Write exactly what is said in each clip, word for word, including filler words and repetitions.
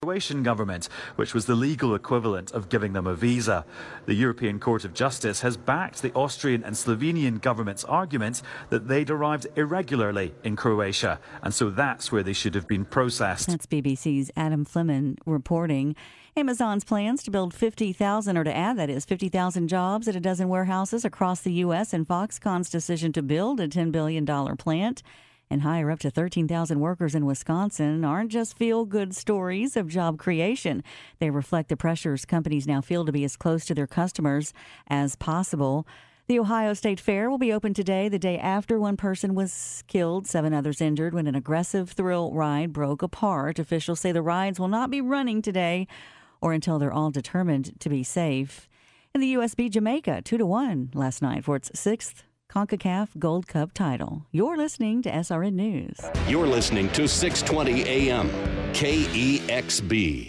Croatian government, which was the legal equivalent of giving them a visa. The European Court of Justice has backed the Austrian and Slovenian government's argument that they'd arrived irregularly in Croatia, and so that's where they should have been processed. That's B B C's Adam Fleming reporting. Amazon's plans to build fifty thousand, or to add, that is, fifty thousand jobs at a dozen warehouses across the U S, and Foxconn's decision to build a ten billion dollars plant and hire up to thirteen thousand workers in Wisconsin aren't just feel-good stories of job creation. They reflect the pressures companies now feel to be as close to their customers as possible. The Ohio State Fair will be open today, the day after one person was killed, seven others injured when an aggressive thrill ride broke apart. Officials say the rides will not be running today or until they're all determined to be safe. In the U S beat Jamaica two to one last night for its sixth CONCACAF Gold Cup title. You're listening to S R N News. You're listening to six twenty A M K E X B.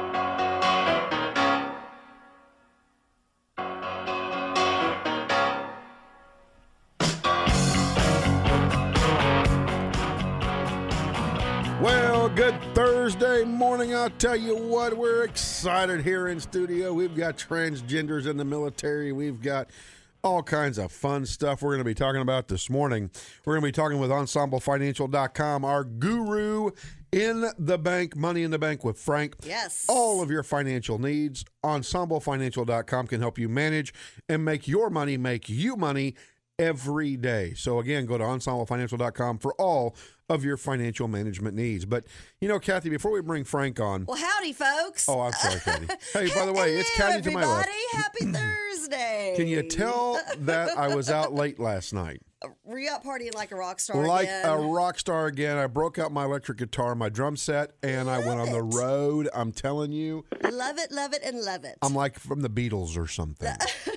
Well, good Thursday morning. I'll tell you what, we're excited here in studio. We've got transgenders in the military. We've got all kinds of fun stuff we're going to be talking about this morning. We're going to be talking with ensemble financial dot com, our guru in the bank, money in the bank with Frank. Yes. All of your financial needs. ensemble financial dot com can help you manage and make your money make you money every day. So again, go to ensemble financial dot com for all of your financial management needs. But, you know, Kathy, before we bring Frank on. Well, howdy, folks. Oh, I'm sorry, Kathy. Hey, by the way, it's Kathy to my left. Happy Thursday. Can you tell that I was out late last night? Were you out partying like a rock star Like again? a rock star again. I broke out my electric guitar, my drum set, and Love I went on the it. road. I'm telling you. Love it, love it, and love it. I'm like from the Beatles or something.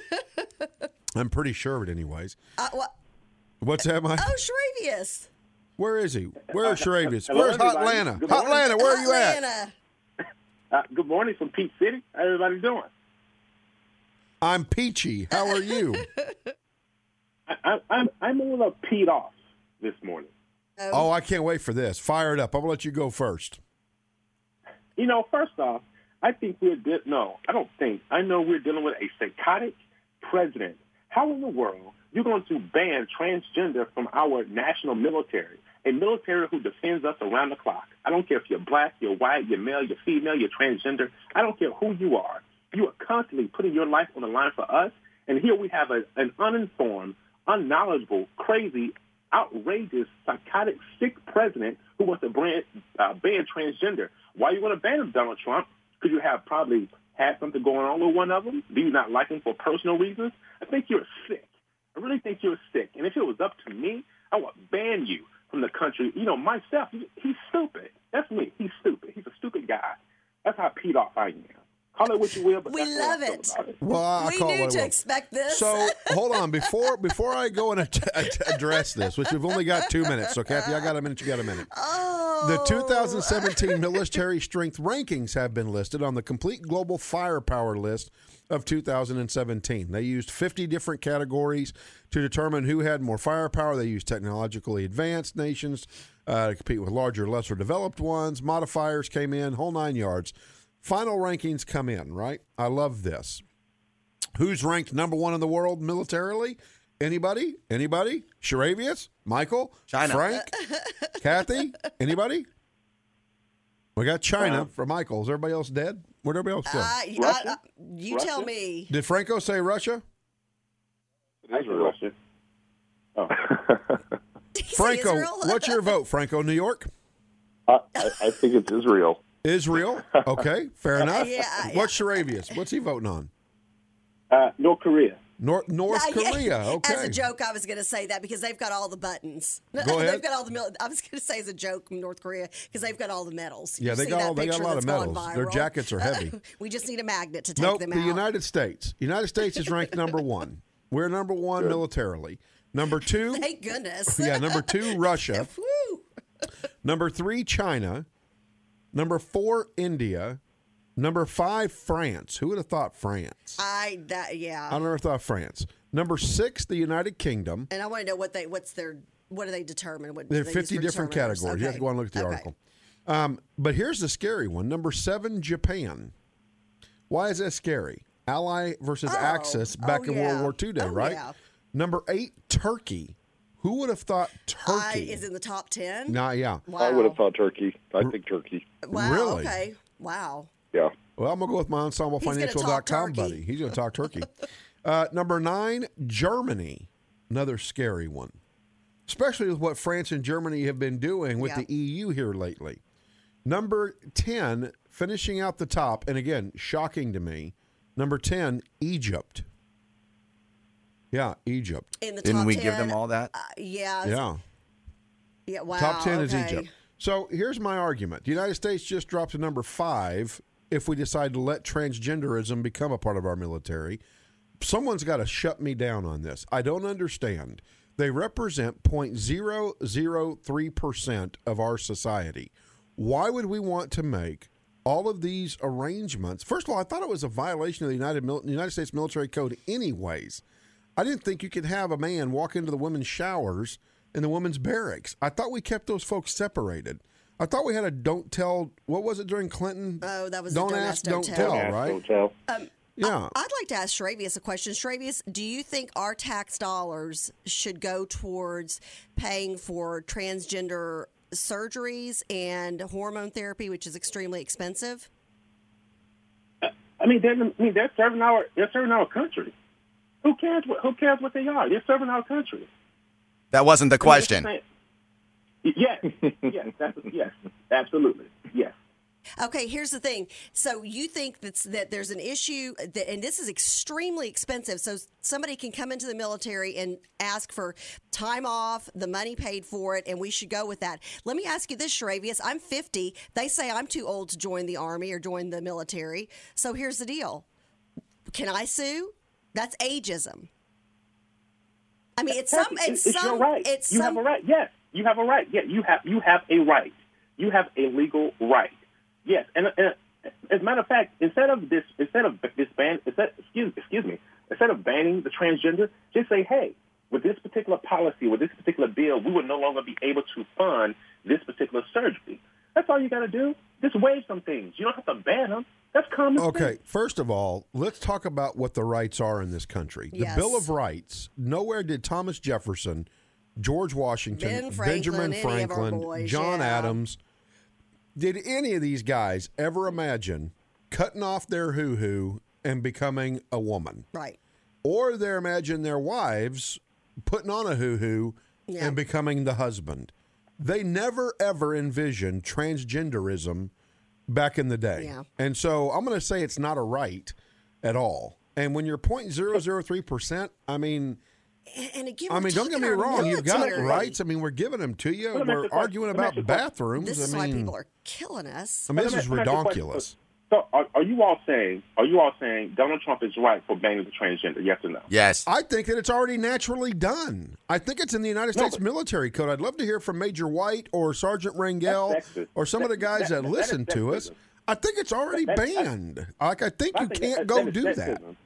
I'm pretty sure of it anyways. Uh, what? What's that, Mike? Oh, Shravius. Where is he? Where's Shravius? Hello, Where's Hot everybody. Atlanta? Good Hot morning. Atlanta, where are you at? Atlanta. Uh, good morning from Peach City. How everybody doing? I'm peachy. How are you? I, I, I'm I'm a little peed off this morning. Oh, I can't wait for this. Fire it up. I'm going to let you go first. You know, first off, I think we're de- no, I don't think. I know we're dealing with a psychotic president. How in the world you're going to ban transgender from our national military, a military who defends us around the clock? I don't care if you're black, you're white, you're male, you're female, you're transgender. I don't care who you are. You are constantly putting your life on the line for us, and here we have a, an uninformed, unknowledgeable, crazy, outrageous, psychotic, sick president who wants to ban, uh, ban transgender. Why you want to ban him, Donald Trump? Because you have probably had something going on with one of them? Do you not like him for personal reasons? I think you're sick. I really think you're sick. And if it was up to me, I would ban you from the country. You know, myself, he's stupid. That's me. He's stupid. He's a stupid guy. That's how peed off I am. Call it what you will, but We that's love how I feel it. about it. Well, I we call it knew what I to will. expect this. So hold on before before I go and ad- ad- address this, which we've only got two minutes. So Kathy, I got a minute. You got a minute. oh. The two thousand seventeen military strength rankings have been listed on the complete global firepower list of two thousand seventeen. They used fifty different categories to determine who had more firepower. They used technologically advanced nations uh, to compete with larger, lesser developed ones. Modifiers came in, whole nine yards. Final rankings come in, right? I love this. Who's ranked number one in the world militarily? Anybody? Anybody? Sharavius? Michael? China. Frank? Kathy? Anybody? We got China for Michael. Is everybody else dead? Where'd everybody else go? Uh, you Russia? uh, you Russia? tell me. Did Franco say Russia? That's Russia. Oh. Did he say Franco, Israel? what's your vote, Franco? New York? I, I I think it's Israel. Israel? Okay, fair enough. Yeah, yeah. What's Sharavius? What's he voting on? Uh, North Korea. North North Uh, yeah. Korea. Okay. As a joke, I was going to say that because they've got all the buttons. Go ahead. they've got all the. Mil- I was going to say as a joke, North Korea, because they've got all the medals. Yeah, You've they seen got that all- they got a picture lot of that's gone medals. Their viral. jackets are heavy. we just need a magnet to take Nope, them the out. United States. United States is ranked number one. We're number one militarily. Number two, Thank goodness. yeah, number two, Russia. Woo. Number three, China. Number four, India. Number five, France. Who would have thought France? I that yeah. I never thought France. Number six, the United Kingdom. and I want to know what they what's their what do they determine? What do There are they use fifty for different determiners? categories. You have to Okay. go and look at the Okay. article. Um, but here's the scary one. Number seven, Japan. Why is that scary? Ally versus Oh, Axis back oh, in yeah. World War Two day, Oh, right? yeah. Number eight, Turkey. Who would have thought I, Turkey? is in the top ten? Nah, yeah. Wow. I would have thought Turkey. I think Turkey. Wow. Really? Okay. Wow. Yeah. Well, I'm going to go with my ensemble He's gonna financial talk dot com turkey. buddy. He's going to talk turkey. uh, number nine, Germany. Another scary one, especially with what France and Germany have been doing with Yeah. the E U here lately. Number ten, finishing out the top, and again, shocking to me, number ten, Egypt. Yeah, Egypt. In the Didn't top we ten, give them all that? Uh, yeah. Yeah. Yeah. Wow. Top ten is okay. Egypt. So here's my argument. The United States just dropped to number five if we decide to let transgenderism become a part of our military. Someone's got to shut me down on this. I don't understand. They represent zero point zero zero three percent of our society. Why would we want to make all of these arrangements? First of all, I thought it was a violation of the United, Mil- United States Military Code anyways. I didn't think you could have a man walk into the women's showers in the women's barracks. I thought we kept those folks separated. I thought we had a don't tell. What was it during Clinton? Oh, that was the don't don't ask, ask, don't don't tell. tell, Ask, right? don't tell. Yeah. I'd like to ask Shravius a question. Shravius, do you think our tax dollars should go towards paying for transgender surgeries and hormone therapy, which is extremely expensive? I mean, they're, I mean, they're serving our they're serving our country. Who cares? What, who cares what they are? They're serving our country. That wasn't the I mean, question. it's the same- Yes, yes, that's, yes, absolutely, yes. Okay, here's the thing. So you think that's, that there's an issue, that, and this is extremely expensive. So somebody can come into the military and ask for time off, the money paid for it, and we should go with that. Let me ask you this, Shravius. I'm fifty. They say I'm too old to join the Army or join the military. So here's the deal. Can I sue? That's ageism. I mean, it's some. It's, it's some. your right. It's you some. have a right. Yes, you have a right. Yeah, you have you have a right. You have a legal right. Yes, and, and as a matter of fact, instead of this, instead of this ban, instead, excuse excuse me, instead of banning the transgender, just say, hey, with this particular policy, with this particular bill, we would no longer be able to fund this particular surgery. That's all you got to do. Just waive some things. You don't have to ban them. That's common sense. Okay, first of all, let's talk about what the rights are in this country. Yes. The Bill of Rights, nowhere did Thomas Jefferson, George Washington, Ben Franklin, Benjamin any of our Franklin, boys, John yeah. Adams, did any of these guys ever imagine cutting off their hoo-hoo and becoming a woman? Right. Or they imagine their wives putting on a hoo-hoo Yeah. and becoming the husband. They never, ever envisioned transgenderism back in the day. Yeah. And so I'm going to say it's not a right at all. And when you're zero point zero zero three percent, I mean, And, and again, I we're mean, don't get talking me our wrong. You've got military. rights. I mean, we're giving them to you. Let me ask We're you a question. arguing Let me about ask you a question. bathrooms. This is I why mean, people are killing us. I mean, this Let is me- let me ask you a question. ridiculous. So, are, are you all saying? Are you all saying Donald Trump is right for banning the transgender? Yes or no? Yes. I think that it's already naturally done. I think it's in the United No, States but- military code. I'd love to hear from Major White or Sergeant Rangel That's sexist. or some of the That- guys that, that- that listen is to us. sexism. I think it's already That- that- banned. Like, I think I you think can't that- go that is do that. sexism.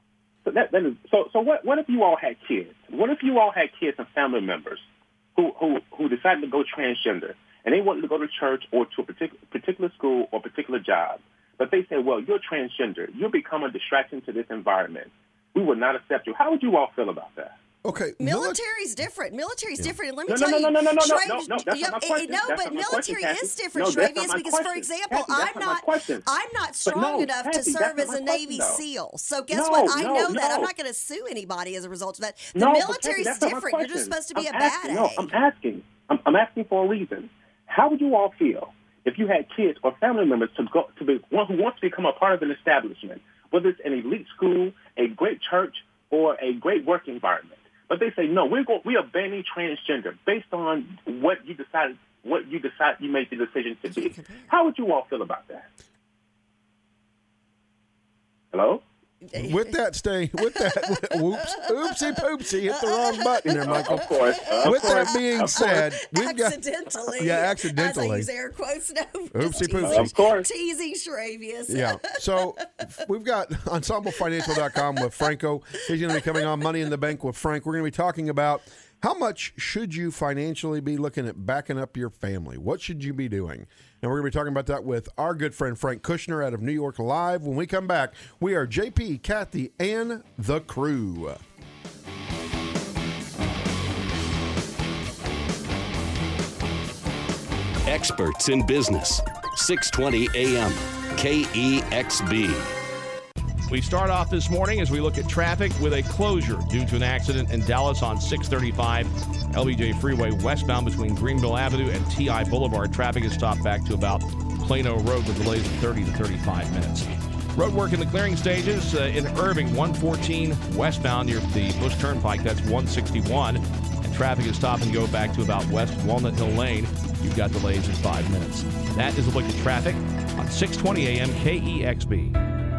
So that, that is so. So what? What if you all had kids? What if you all had kids and family members who who who decided to go transgender and they wanted to go to church or to a particular particular school or particular job, but they said, "Well, you're transgender. You'll become a distraction to this environment. We will not accept you." How would you all feel about that? Okay. mili- Military's different. Military's different. And let me No, tell no, you, no, no, no, no, no, Shrav- no, no, that's yeah, not my eh, question. No, That's but not my question, military Kathy. is different, No, that's not Shravius, my because, for question. example, Kathy, that's I'm not my not, question. I'm not But strong no, enough to Kathy, serve that's not as a my Navy question, though. SEAL. So guess No, what? I no, know that. I'm no. not going to sue anybody as a result of that. The No, but military's Kathy, that's not my different. You're just question. supposed to be I'm a asking, bad No, egg. I'm asking. I'm, I'm asking for a reason. How would you all feel if you had kids or family members to go to be one who wants to become a part of an establishment, whether it's an elite school, a great church, or a great work environment? But they say, no, we're going, we are banning transgender based on what you decided, what you decide you made the decision to be. How would you all feel about that? Hello? With that, stay with that. Whoops, oopsie poopsie, hit the wrong button there, Michael. Of course. Of With that course, being of said, we've got accidentally. yeah, As I accidentally. use air quotes now. Oopsie Just poopsie. teasing- Of course. Teasing Shravius. Yeah. So we've got ensemble financial dot com with Franco. He's going to be coming on Money in the Bank with Frank. We're going to be talking about How much should you financially be looking at backing up your family? What should you be doing? And we're going to be talking about that with our good friend Frank Kushner out of New York Live. When we come back, we are J P, Kathy, and the crew. Experts in business. six twenty A M K E X B. We start off this morning as we look at traffic with a closure due to an accident in Dallas on six thirty-five L B J Freeway westbound between Greenville Avenue and T I Boulevard. Traffic is stopped back to about Plano Road with delays of thirty to thirty-five minutes. Road work in the clearing stages uh, in Irving, one fourteen westbound near the Bush Turnpike. That's one sixty-one. And traffic is stop and go back to about West Walnut Hill Lane. You've got delays in five minutes. That is a look at traffic on six twenty A M K E X B.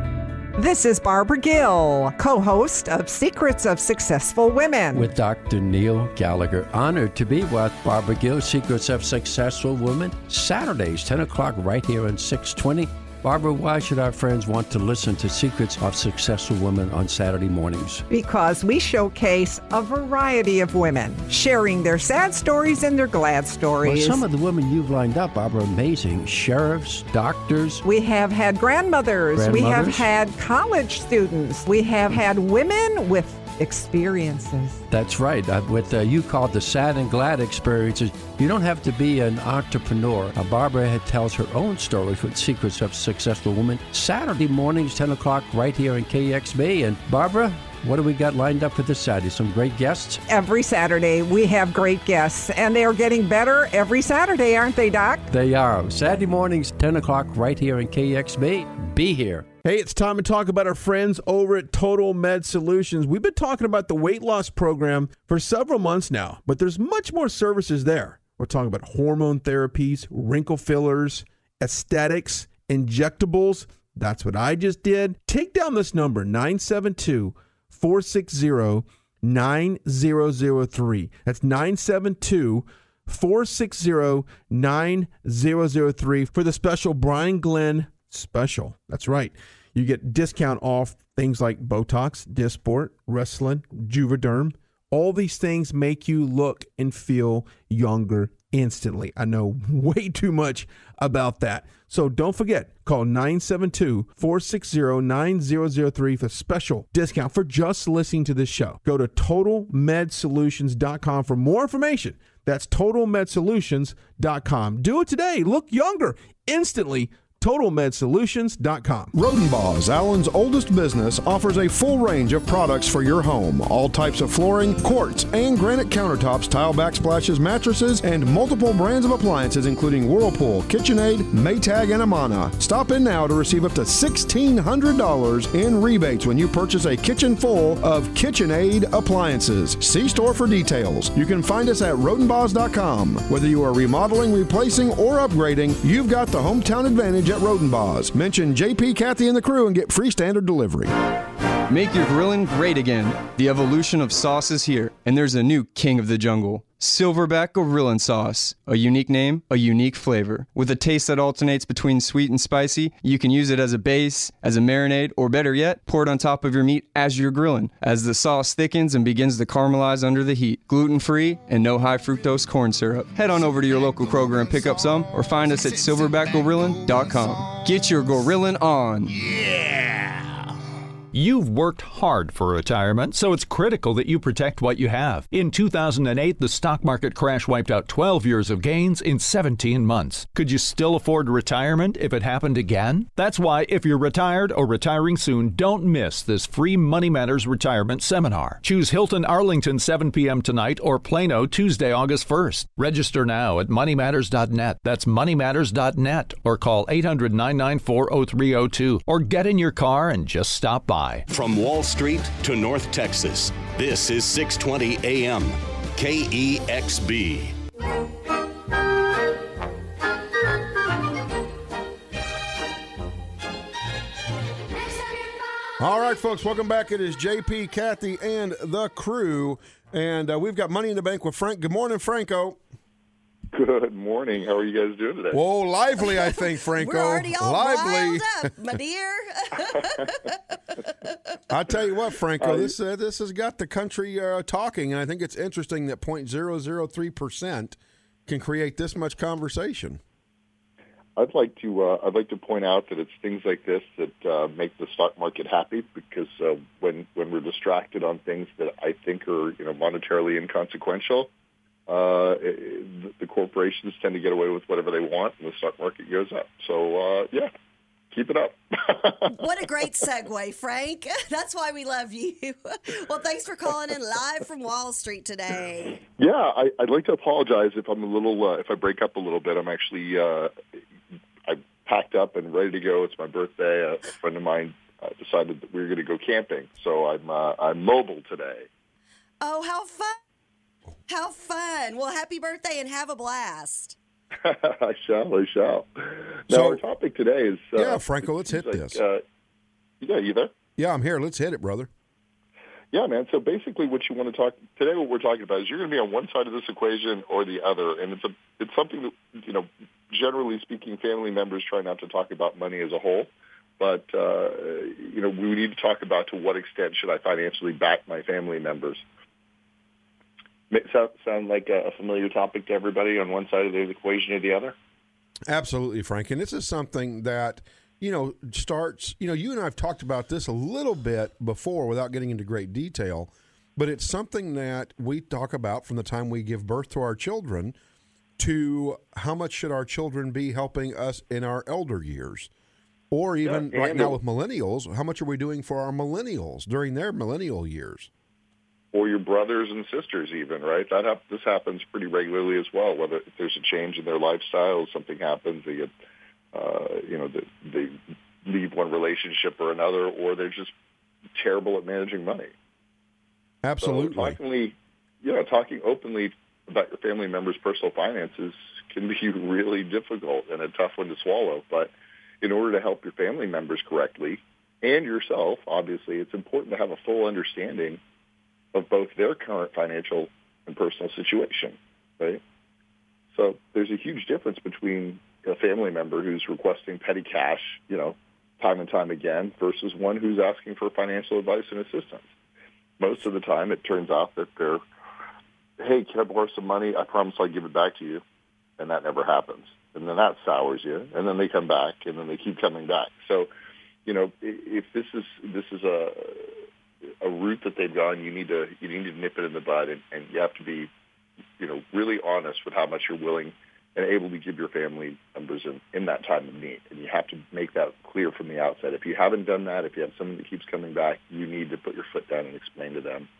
This is Barbara Gill, co-host of Secrets of Successful Women. With Doctor Neil Gallagher. Honored to be with Barbara Gill, Secrets of Successful Women. Saturdays, ten o'clock, right here on six twenty. Barbara, why should our friends want to listen to Secrets of Successful Women on Saturday mornings? Because we showcase a variety of women, sharing their sad stories and their glad stories. Well, some of the women you've lined up, Barbara, are amazing. Sheriffs, doctors. We have had grandmothers. grandmothers. We have had college students. We have had women with experiences. That's right. Uh, what uh, you call the sad and glad experiences. You don't have to be an entrepreneur. Uh, Barbara had, tells her own stories with Secrets of Successful Women. Saturday mornings, ten o'clock, right here in K X B. And Barbara, what do we got lined up for this Saturday? Some great guests? Every Saturday, we have great guests, and they are getting better every Saturday, aren't they, Doc? They are. Saturday mornings, ten o'clock, right here in K X B. Be here. Hey, it's time to talk about our friends over at Total Med Solutions. We've been talking about the weight loss program for several months now, but there's much more services there. We're talking about hormone therapies, wrinkle fillers, aesthetics, injectables. That's what I just did. Take down this number, nine seven two, four six zero, nine zero zero three. That's nine seven two, four six zero, nine zero zero three for the special Brian Glenn special. That's right. You get discount off things like Botox, Dysport, Restylane, Juvederm. All these things make you look and feel younger instantly. I know way too much about that. So don't forget, call nine seven two, four six zero, nine zero zero three for special discount for just listening to this show. Go to total med solutions dot com for more information. That's total med solutions dot com. Do it today. Look younger instantly. total med solutions dot com. Rodenbaugh, Allen's oldest business, offers a full range of products for your home. All types of flooring, quartz, and granite countertops, tile backsplashes, mattresses, and multiple brands of appliances, including Whirlpool, KitchenAid, Maytag, and Amana. Stop in now to receive up to sixteen hundred dollars in rebates when you purchase a kitchen full of KitchenAid appliances. See store for details. You can find us at rodenbaugh dot com. Whether you are remodeling, replacing, or upgrading, you've got the hometown advantage at Rodenbaugh's. Mention J P, Kathy, and the crew and get free standard delivery. Make your grilling great again. The evolution of sauce is here, and there's a new king of the jungle. Silverback Gorilla Sauce. A unique name, a unique flavor. With a taste that alternates between sweet and spicy, you can use it as a base, as a marinade, or better yet, pour it on top of your meat as you're grilling, as the sauce thickens and begins to caramelize under the heat. Gluten-free and no high fructose corn syrup. Head on over to your local Kroger and pick up some, or find us at silverback gorillin dot com. Get your gorillin on. You've worked hard for retirement, so it's critical that you protect what you have. In two thousand eight, the stock market crash wiped out twelve years of gains in seventeen months. Could you still afford retirement if it happened again? That's why, if you're retired or retiring soon, don't miss this free Money Matters retirement seminar. Choose Hilton Arlington seven p.m. tonight or Plano Tuesday, August first. Register now at money matters dot net. That's money matters dot net, or call eight hundred, nine nine four, oh three oh two, or get in your car and just stop by. From Wall Street to North Texas, this is six twenty A M K E X B. All right, folks, welcome back. It is J P, Kathy, and the crew, and uh, we've got Money in the Bank with Frank. Good morning, Franco. Good morning. How are you guys doing today? Whoa, lively, I think, Franco. We're already all lively. riled up, my dear. I tell you what, Franco, this uh, this has got the country uh, talking, and I think it's interesting that zero point zero zero three percent can create this much conversation. I'd like to uh, I'd like to point out that it's things like this that uh, make the stock market happy, because uh, when when we're distracted on things that I think are you know monetarily inconsequential, uh, it, the corporations tend to get away with whatever they want, and the stock market goes up. So uh, yeah, keep it up. What a great segue, Frank. That's why we love you. Well, thanks for calling in live from Wall Street today. Yeah, I, I'd like to apologize if I'm a little uh, if I break up a little bit. I'm actually. Uh, I packed up and ready to go. It's my birthday. A friend of mine uh, decided that we were going to go camping, so I'm uh, I'm mobile today. Oh, how fun! How fun! Well, happy birthday and have a blast. I shall. I shall. Now, So- our topic today is uh, Yeah, Franco, let's hit like, this. Uh, yeah, you there? Yeah, I'm here. Let's hit it, brother. Yeah, man. So basically, what you want to talk today, what we're talking about is you're going to be on one side of this equation or the other, and it's a it's something that you know, generally speaking, family members try not to talk about money as a whole, but uh, you know, we need to talk about to what extent should I financially back my family members. Sound, sound like a familiar topic to everybody on one side of the equation or the other? Absolutely, Frank. And this is something that, you know, starts, you know, you and I have talked about this a little bit before without getting into great detail, but it's something that we talk about from the time we give birth to our children to how much should our children be helping us in our elder years? Or even Yeah, right and now the- with millennials, how much are we doing for our millennials during their millennial years? Or your brothers and sisters even, right? That hap- This happens pretty regularly as well, whether if there's a change in their lifestyle, something happens, they get, uh, you know, they, they leave one relationship or another, or they're just terrible at managing money. Absolutely. So talking, you know, talking openly about your family members' personal finances can be really difficult and a tough one to swallow. But in order to help your family members correctly and yourself, obviously, it's important to have a full understanding of both their current financial and personal situation, right? So there's a huge difference between a family member who's requesting petty cash, you know, time and time again, versus one who's asking for financial advice and assistance. Most of the time, it turns out that they're, hey, can I borrow some money? I promise I'll give it back to you. And that never happens. And then that sours you. And then they come back, and then they keep coming back. So, you know, if this is this is a a route that they've gone, you need to you need to nip it in the bud, and, and you have to be, you know, really honest with how much you're willing and able to give your family members in, in that time of need. And you have to make that clear from the outset. If you haven't done that, if you have someone that keeps coming back, you need to put your foot down and explain to them,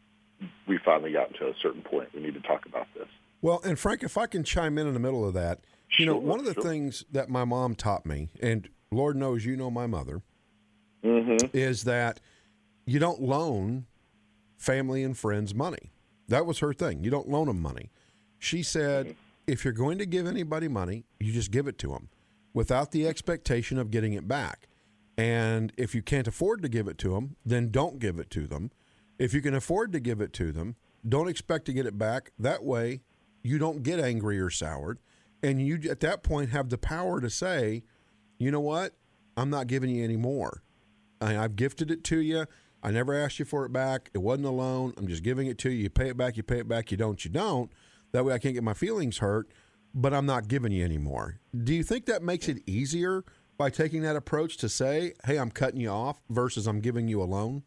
we finally got to a certain point. We need to talk about this. Well, and Frank, if I can chime in in the middle of that, you know, Sure, one of the sure. things that my mom taught me, and Lord knows you know my mother, Mm-hmm. is that you don't loan family and friends money. That was her thing. You don't loan them money. She said, if you're going to give anybody money, you just give it to them without the expectation of getting it back. And if you can't afford to give it to them, then don't give it to them. If you can afford to give it to them, don't expect to get it back. That way, you don't get angry or soured. And you, at that point, have the power to say, you know what? I'm not giving you any more. I, I've gifted it to you. I never asked you for it back. It wasn't a loan. I'm just giving it to you. You pay it back, you pay it back. You don't, you don't. That way I can't get my feelings hurt, but I'm not giving you any more. Do you think that makes it easier by taking that approach to say, hey, I'm cutting you off versus I'm giving you a loan?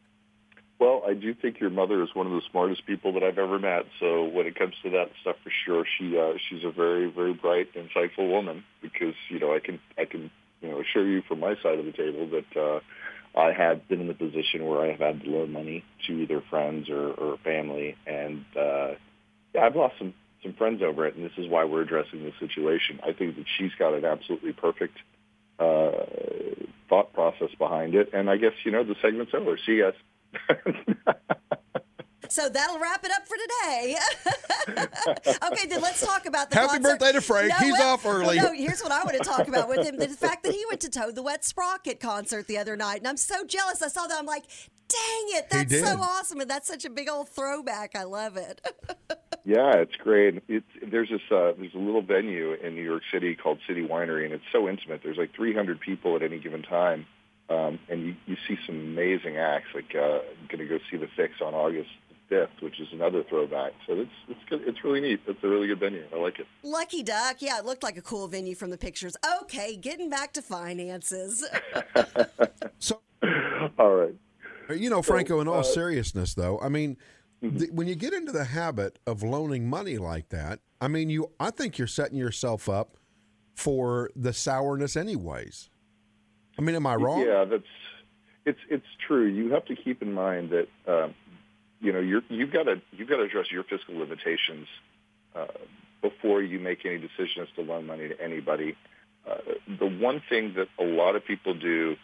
Well, I do think your mother is one of the smartest people that I've ever met. So when it comes to that stuff, for sure, she uh, she's a very, very bright, insightful woman. Because you know, I can I can you know assure you from my side of the table that uh, I have been in the position where I have had to loan money to either friends or, or family, and uh, yeah, I've lost some some friends over it. And this is why we're addressing this situation. I think that she's got an absolutely perfect uh, thought process behind it. And I guess you know the segment's over. See you guys. So that'll wrap it up for today. Okay, then let's talk about the Happy concert. birthday to Frank. No, He's well, off early. well, no, here's what I want to talk about with him. The fact that he went to Toad the Wet Sprocket concert the other night. And I'm so jealous. I saw that. I'm like, dang it. That's did. so awesome. And that's such a big old throwback. I love it. Yeah, it's great. It's there's this uh, there's a little venue in New York City called City Winery, and it's so intimate. There's like three hundred people at any given time, um, and you, you see some amazing acts. Like uh, I'm going to go see the Fix on August fifth, which is another throwback. So it's it's good. It's really neat. It's a really good venue. I like it. Lucky Duck. Yeah, it looked like a cool venue from the pictures. Okay, getting back to finances. So, all right. You know, Franco, in all uh, seriousness, though, I mean, the, when you get into the habit of loaning money like that, I mean, you, I think you're setting yourself up for the sourness anyways. I mean, am I wrong? Yeah, that's it's it's true. You have to keep in mind that um, you know you're, you've got to you've got to address your fiscal limitations uh, before you make any decisions to loan money to anybody. Uh, the one thing that a lot of people do,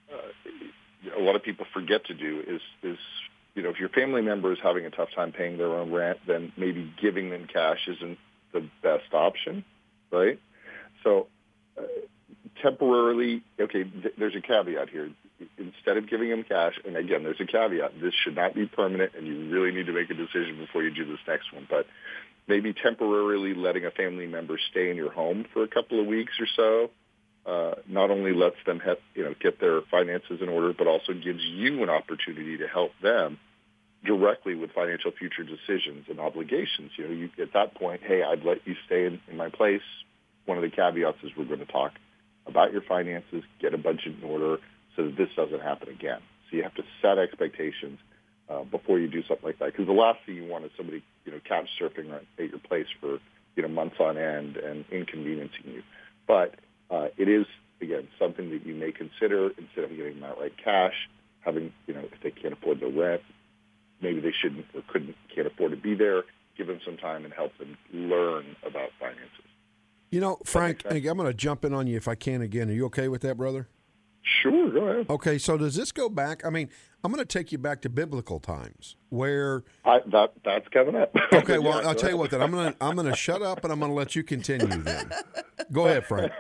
uh, a lot of people forget to do is is you know, if your family member is having a tough time paying their own rent, then maybe giving them cash isn't the best option, right? So uh, temporarily, okay, th- there's a caveat here. Instead of giving them cash, and again, there's a caveat. This should not be permanent, and you really need to make a decision before you do this next one. But maybe temporarily letting a family member stay in your home for a couple of weeks or so uh, not only lets them have, you know, get their finances in order, but also gives you an opportunity to help them directly with financial future decisions and obligations. You know, you, at that point, hey, I'd let you stay in, in my place. One of the caveats is we're going to talk about your finances, get a budget in order so that this doesn't happen again. So you have to set expectations uh, before you do something like that. Because the last thing you want is somebody, you know, couch surfing at your place for, you know, months on end and inconveniencing you. But uh, it is, again, something that you may consider instead of giving them outright cash, having, you know, if they can't afford the rent, maybe they shouldn't or couldn't, can't afford to be there, give them some time and help them learn about finances. You know, Frank, I'm going to jump in on you if I can again. Are you okay with that, brother? Sure, go ahead. Okay, so does this go back? I mean, I'm going to take you back to biblical times where I, that that's coming up. Okay, well, yeah, I'll tell you what. Then I'm going to I'm going to shut up and I'm going to let you continue. Then, go ahead, Frank.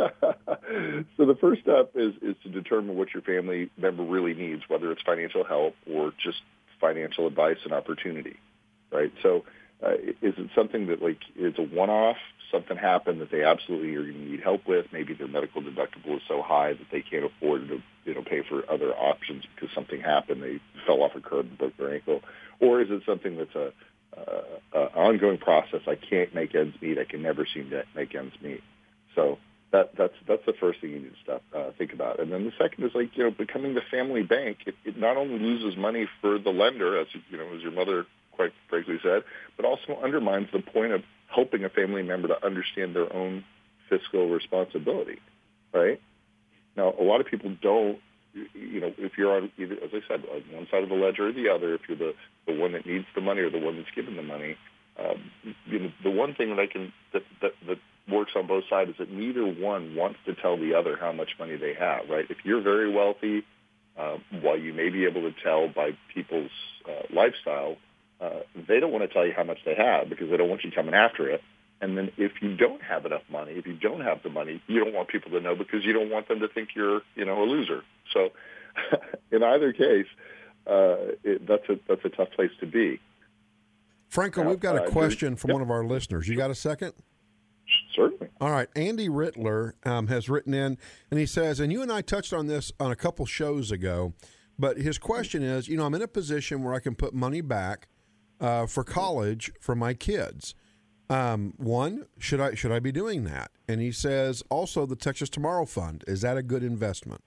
So the first step is is to determine what your family member really needs, whether it's financial help or just financial advice and opportunity, right? So, uh, is it something that like is a one-off? Something happened that they absolutely are going to need help with. Maybe their medical deductible is so high that they can't afford to, you know, pay for other options because something happened. They fell off a curb and broke their ankle. Or is it something that's a, uh, a ongoing process? I can't make ends meet. I can never seem to make ends meet. So that that's that's the first thing you need to stop, uh, think about. And then the second is like, you know, becoming the family bank. It, it not only loses money for the lender, as you know, as your mother quite frankly said, but also undermines the point of helping a family member to understand their own fiscal responsibility, right? Now, a lot of people don't, you know, if you're on either, as I said, on one side of the ledger or the other, if you're the, the one that needs the money or the one that's given the money, um, you know, the one thing that I can, that, that, that works on both sides is that neither one wants to tell the other how much money they have, right? If you're very wealthy, uh, while you may be able to tell by people's uh, lifestyle, Uh, they don't want to tell you how much they have because they don't want you coming after it. And then if you don't have enough money, if you don't have the money, you don't want people to know because you don't want them to think you're, you know, a loser. So in either case, uh, it, that's a that's a tough place to be. Franco, now, we've got a uh, question from yep. one of our listeners. You got a second? Certainly. All right. Andy Rittler um, has written in, and he says, and you and I touched on this on a couple shows ago, but his question is, you know, I'm in a position where I can put money back Uh, for college for my kids. Um, one, should I should I be doing that? And he says also the Texas Tomorrow Fund. Is that a good investment?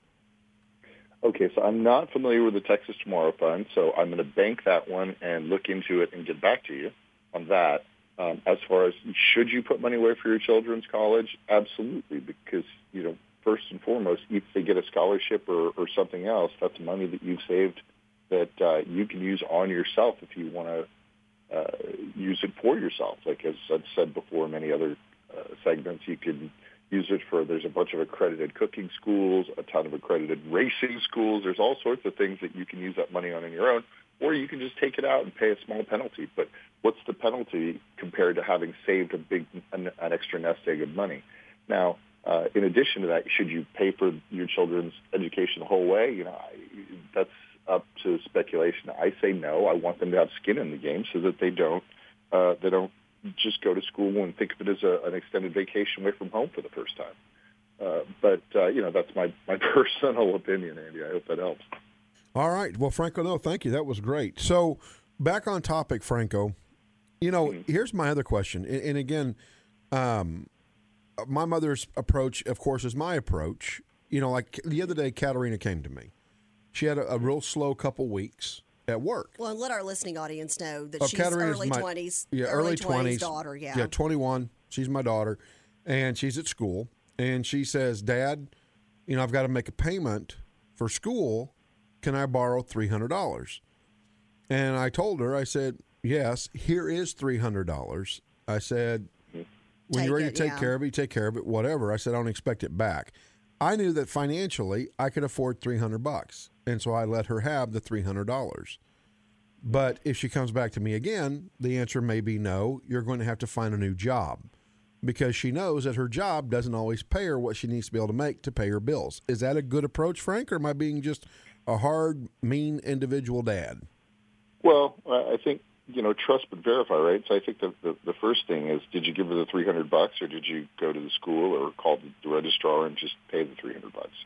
Okay, so I'm not familiar with the Texas Tomorrow Fund, so I'm going to bank that one and look into it and get back to you on that. Um, as far as should you put money away for your children's college? Absolutely, because, you know, first and foremost, if they get a scholarship or, or something else, that's money that you've saved that uh, you can use on yourself if you want to Uh, use it for yourself. Like as I've said before in many other uh, segments, you can use it for, there's a bunch of accredited cooking schools, a ton of accredited racing schools. There's all sorts of things that you can use that money on in your own, or you can just take it out and pay a small penalty. But what's the penalty compared to having saved a big, an, an extra nest egg of money? Now, uh, in addition to that, should you pay for your children's education the whole way? You know, I, that's up to speculation. I say no. I want them to have skin in the game so that they don't uh, they don't just go to school and think of it as a, an extended vacation away from home for the first time. Uh, but, uh, you know, that's my, my personal opinion, Andy. I hope that helps. All right. Well, Franco, no, thank you. That was great. So back on topic, Franco, you know, mm-hmm. here's my other question. And, and again, um, my mother's approach, of course, is my approach. You know, like the other day, Katerina came to me. She had a, a real slow couple weeks at work. Well, and let our listening audience know that oh, she's Katerina's early my, twenties. Yeah, early early twenties daughter, yeah. Yeah, twenty-one. She's my daughter. And she's at school. And she says, Dad, you know, I've got to make a payment for school. Can I borrow three hundred dollars? And I told her, I said, yes, here is three hundred dollars. I said, when take you're ready it, to take yeah. care of it, you take care of it, whatever. I said, I don't expect it back. I knew that financially I could afford three hundred bucks. And so I let her have the three hundred dollars. But if she comes back to me again, the answer may be no, you're going to have to find a new job. Because she knows that her job doesn't always pay her what she needs to be able to make to pay her bills. Is that a good approach, Frank, or am I being just a hard, mean individual dad? Well, I think, you know, trust but verify, right? So I think the, the, the first thing is, did you give her the three hundred bucks, or did you go to the school or call the registrar and just pay the three hundred bucks?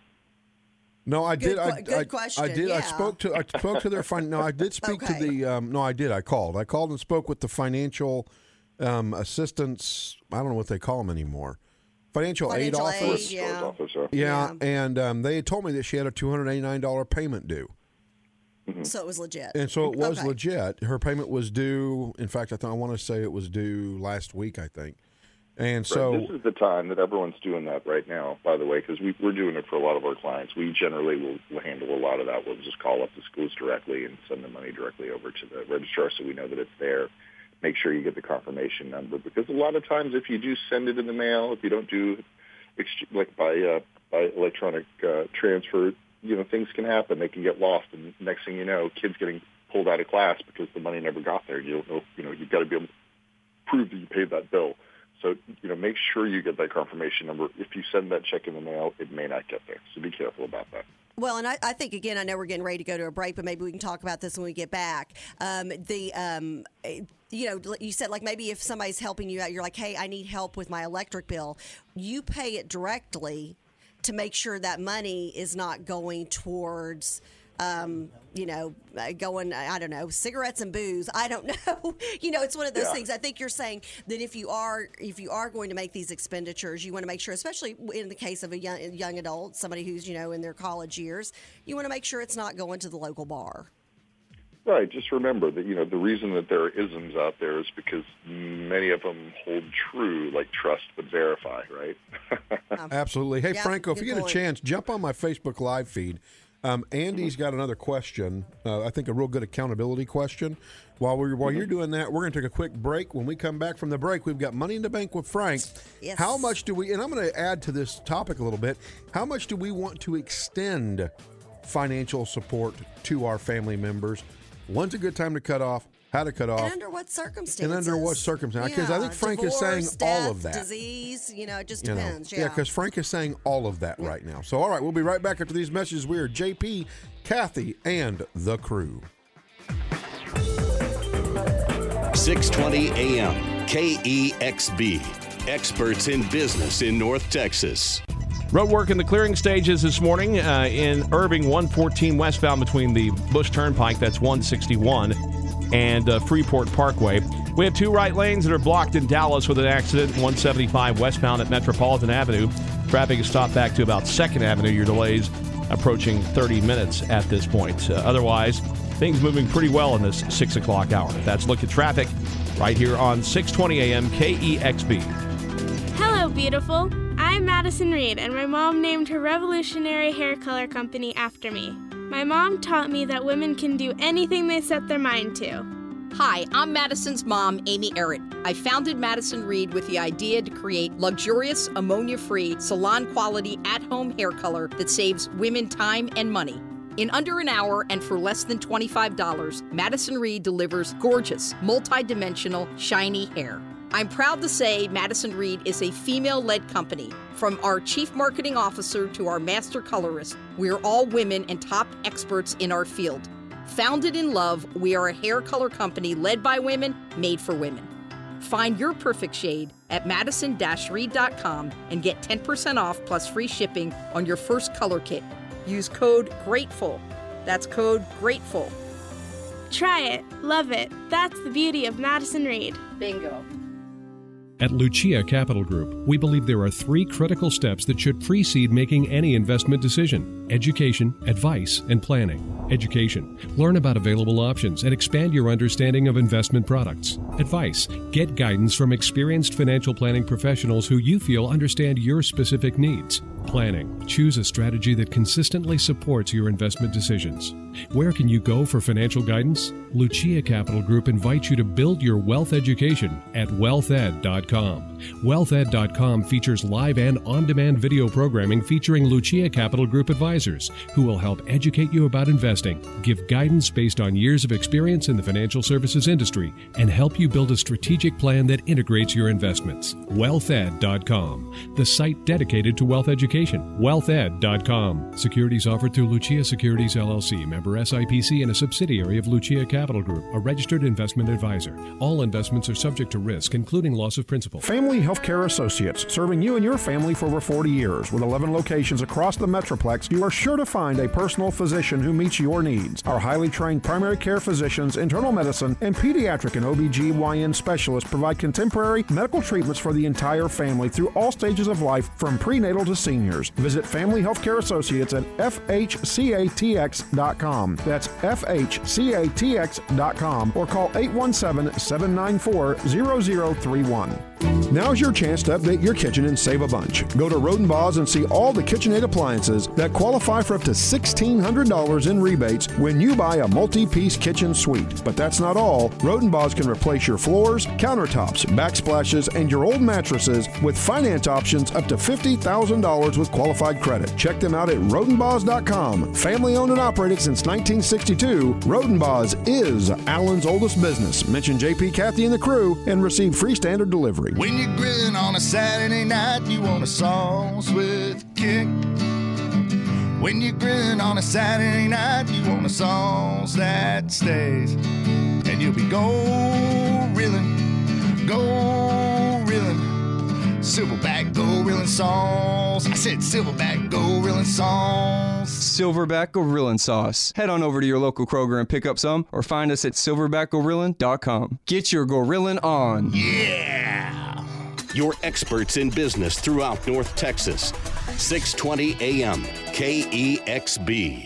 No, I Good did. I, good I, question, I did. yeah. I spoke to. I spoke to their fin- No, I did speak Okay. to the. Um, no, I did. I called. I called and spoke with the financial um, assistance. I don't know what they call them anymore. Financial, Financial aid aid, office. yeah. Officer. Yeah, and um, they had told me that she had a two hundred eighty-nine dollars payment due. Mm-hmm. So it was legit. And so it was Okay. legit. Her payment was due. In fact, I th- I want to say it was due last week, I think. And so Right. This is the time that everyone's doing that right now, by the way, because we, we're doing it for a lot of our clients. We generally will, will handle a lot of that. We'll just call up the schools directly and send the money directly over to the registrar so we know that it's there. Make sure you get the confirmation number, because a lot of times if you do send it in the mail, if you don't do ex- like by uh, by electronic uh, transfer, you know, things can happen. They can get lost, and next thing you know, kids getting pulled out of class because the money never got there. You don't know, you know, you've got to be able to prove that you paid that bill. So, you know, make sure you get that confirmation number. If you send that check in the mail, it may not get there. So be careful about that. Well, and I, I think, again, I know we're getting ready to go to a break, but maybe we can talk about this when we get back. Um, the, um, you know, you said, like, maybe if somebody's helping you out, you're like, hey, I need help with my electric bill. You pay it directly to make sure that money is not going towards, um, you know, uh, going, I don't know, cigarettes and booze. I don't know. You know, it's one of those Yeah. things. I think you're saying that if you are if you are going to make these expenditures, you want to make sure, especially in the case of a young, young adult, somebody who's, you know, in their college years, you want to make sure it's not going to the local bar. Right. Just remember that, you know, the reason that there are isms out there is because many of them hold true, like trust but verify, right? absolutely. Hey, Yeah, Franco, if good you get a point. chance, jump on my Facebook Live feed. Um, Andy's got another question. Uh, I think a real good accountability question. While we're while you're doing that, we're going to take a quick break. When we come back from the break, we've got Money in the Bank with Frank. Yes. How much do we? And I'm going to add to this topic a little bit. How much do we want to extend financial support to our family members? When's a good time to cut off? How to cut off? And under what circumstances? And under what circumstances? 'Cause I think Frank is saying Divorce, all death, of that. Disease, you know, it just You know. depends. Yeah, because Frank is saying all of that right now. So, all right, we'll be right back after these messages. We are J P, Kathy, and the crew. six twenty A M, K E X B. Experts in business in North Texas. Road work in the clearing stages this morning uh, in Irving, one fourteen westbound between the Bush Turnpike, that's one sixty-one, and uh, Freeport Parkway. We have two right lanes that are blocked in Dallas with an accident, one seventy-five westbound at Metropolitan Avenue. Traffic is stopped back to about second Avenue. Your delays approaching thirty minutes at this point. Uh, otherwise, things moving pretty well in this six o'clock hour. That's a look at traffic right here on six twenty A M K E X B. Hello, beautiful. I'm Madison Reed, and my mom named her revolutionary hair color company after me. My mom taught me that women can do anything they set their mind to. Hi, I'm Madison's mom, Amy Errett. I founded Madison Reed with the idea to create luxurious, ammonia-free, salon-quality, at-home hair color that saves women time and money. In under an hour and for less than twenty-five dollars, Madison Reed delivers gorgeous, multi-dimensional, shiny hair. I'm proud to say Madison Reed is a female-led company. From our chief marketing officer to our master colorist, we're all women and top experts in our field. Founded in love, we are a hair color company led by women, made for women. Find your perfect shade at madison dash reed dot com and get ten percent off plus free shipping on your first color kit. Use code GRATEFUL. That's code GRATEFUL. Try it. Love it. That's the beauty of Madison Reed. Bingo. At Lucia Capital Group, we believe there are three critical steps that should precede making any investment decision: education, advice, and planning. Education. Learn about available options and expand your understanding of investment products. Advice. Get guidance from experienced financial planning professionals who you feel understand your specific needs. Planning. Choose a strategy that consistently supports your investment decisions. Where can you go for financial guidance? Lucia Capital Group invites you to build your wealth education at wealth ed dot com. wealth ed dot com features live and on-demand video programming featuring Lucia Capital Group advisors who will help educate you about investing, give guidance based on years of experience in the financial services industry, and help you build a strategic plan that integrates your investments. wealth ed dot com, the site dedicated to wealth education. wealth ed dot com. Securities offered through Lucia Securities L L C, member S I P C, and a subsidiary of Lucia Capital Group, a registered investment advisor. All investments are subject to risk, including loss of principal. Family Healthcare Associates, serving you and your family for over forty years. With eleven locations across the Metroplex, you are sure to find a personal physician who meets your needs. Our highly trained primary care physicians, internal medicine, and pediatric and O B G Y N specialists provide contemporary medical treatments for the entire family through all stages of life, from prenatal to seniors. Visit Family Healthcare Associates at F H C A T X dot com. That's F H C A T X dot com or call eight one seven, seven nine four, zero zero three one. Now's your chance to update your kitchen and save a bunch. Go to Rodenbaugh's and see all the KitchenAid appliances that qualify for up to sixteen hundred dollars in rebates when you buy a multi-piece kitchen suite. But that's not all. Rodenbaugh's can replace your floors, countertops, backsplashes, and your old mattresses with finance options up to fifty thousand dollars with qualified credit. Check them out at Rodenbaughs dot com. Family owned and operated since nineteen sixty-two, Rodenbaugh's is Allen's oldest business. Mention J P, Kathy, and the crew and receive free standard delivery. When you're grilling on a Saturday night, you want a sauce with kick. When you're grilling on a Saturday night, you want a sauce that stays. And you'll be go-rilling, go-rilling. Silverback Go-Rillin' Sauce. I said Silverback Go-Rillin' Sauce. Silverback Gorillin Sauce. Head on over to your local Kroger and pick up some, or find us at silverback gorillin dot com. Get your gorillin' on. Yeah! Your experts in business throughout North Texas. six twenty A M K E X B.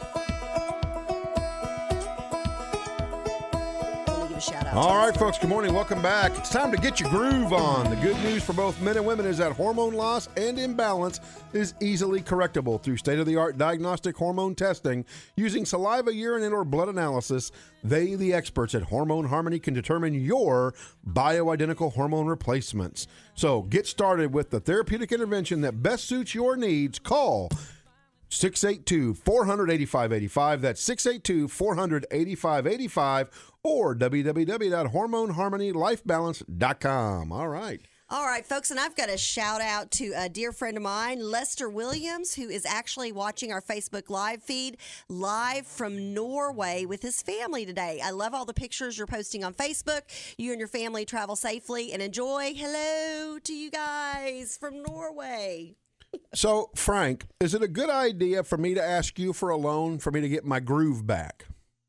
All right, folks, good morning. Welcome back. It's time to get your groove on. The good news for both men and women is that hormone loss and imbalance is easily correctable through state-of-the-art diagnostic hormone testing. Using saliva, urine, and or blood analysis, they, the experts at Hormone Harmony, can determine your bioidentical hormone replacements. So get started with the therapeutic intervention that best suits your needs. Call six eight two, four hundred, eighty-five eighty-five. That's six eight two, four hundred, eighty-five eighty-five, or w w w dot hormone harmony life balance dot com. All right. All right, folks, and I've got a shout out to a dear friend of mine, Lester Williams, who is actually watching our Facebook Live feed live from Norway with his family today. I love all the pictures you're posting on Facebook. You and your family travel safely and enjoy. Hello to you guys from Norway. So, Frank, is it a good idea for me to ask you for a loan for me to get my groove back?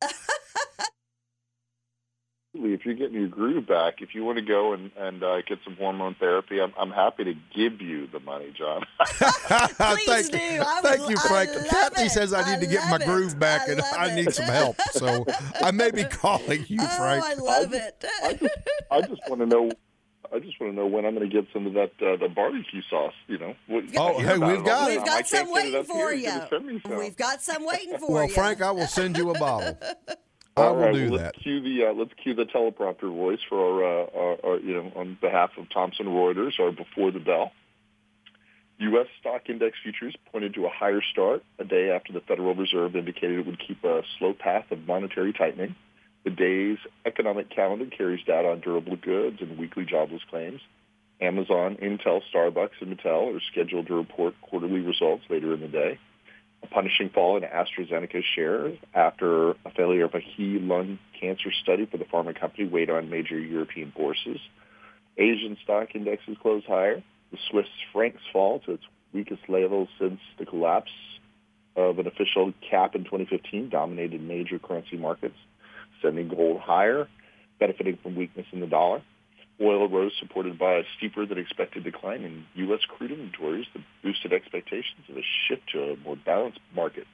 If you're getting your groove back, if you want to go and, and uh, get some hormone therapy, I'm, I'm happy to give you the money, John. Please thank do. You. I Thank would, you, Frank. I love Kathy it. says I need I to get my it. groove back, I and I it. need some help. So I may be calling you, Frank. Oh, I love I it. Just, I, just, I just want to know. I just want to know when I'm going to get some of that uh, the barbecue sauce. You know. What, Oh, hey, we've got We've got some waiting for you. you. We've got some waiting for Well, you. Frank, I will send you a bottle. I All will right, do well, that. Let's cue the uh, let's cue the teleprompter voice for our, uh, our, our you know on behalf of Thomson Reuters or before the bell. U S stock index futures pointed to a higher start a day after the Federal Reserve indicated it would keep a slow path of monetary tightening. The day's economic calendar carries data on durable goods and weekly jobless claims. Amazon, Intel, Starbucks, and Mattel are scheduled to report quarterly results later in the day. A punishing fall in AstraZeneca's shares after a failure of a key lung cancer study for the pharma company weighed on major European bourses. Asian stock indexes close higher. The Swiss francs fall to its weakest level since the collapse of an official cap in twenty fifteen dominated major currency markets, sending gold higher, benefiting from weakness in the dollar. Oil rose supported by a steeper than expected decline in U S crude inventories that boosted expectations of a shift to a more balanced market.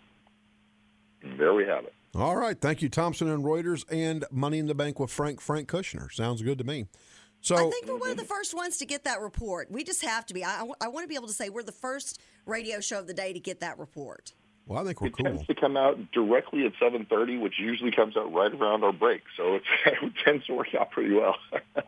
And there we have it. All right. Thank you, Thompson and Reuters, and Money in the Bank with Frank Frank Kushner. Sounds good to me. So I think we're one of the first ones to get that report. We just have to be. I, I, I want to be able to say we're the first radio show of the day to get that report. Well, I think we're it cool. tends to come out directly at seven thirty, which usually comes out right around our break. So it's, it tends to work out pretty well.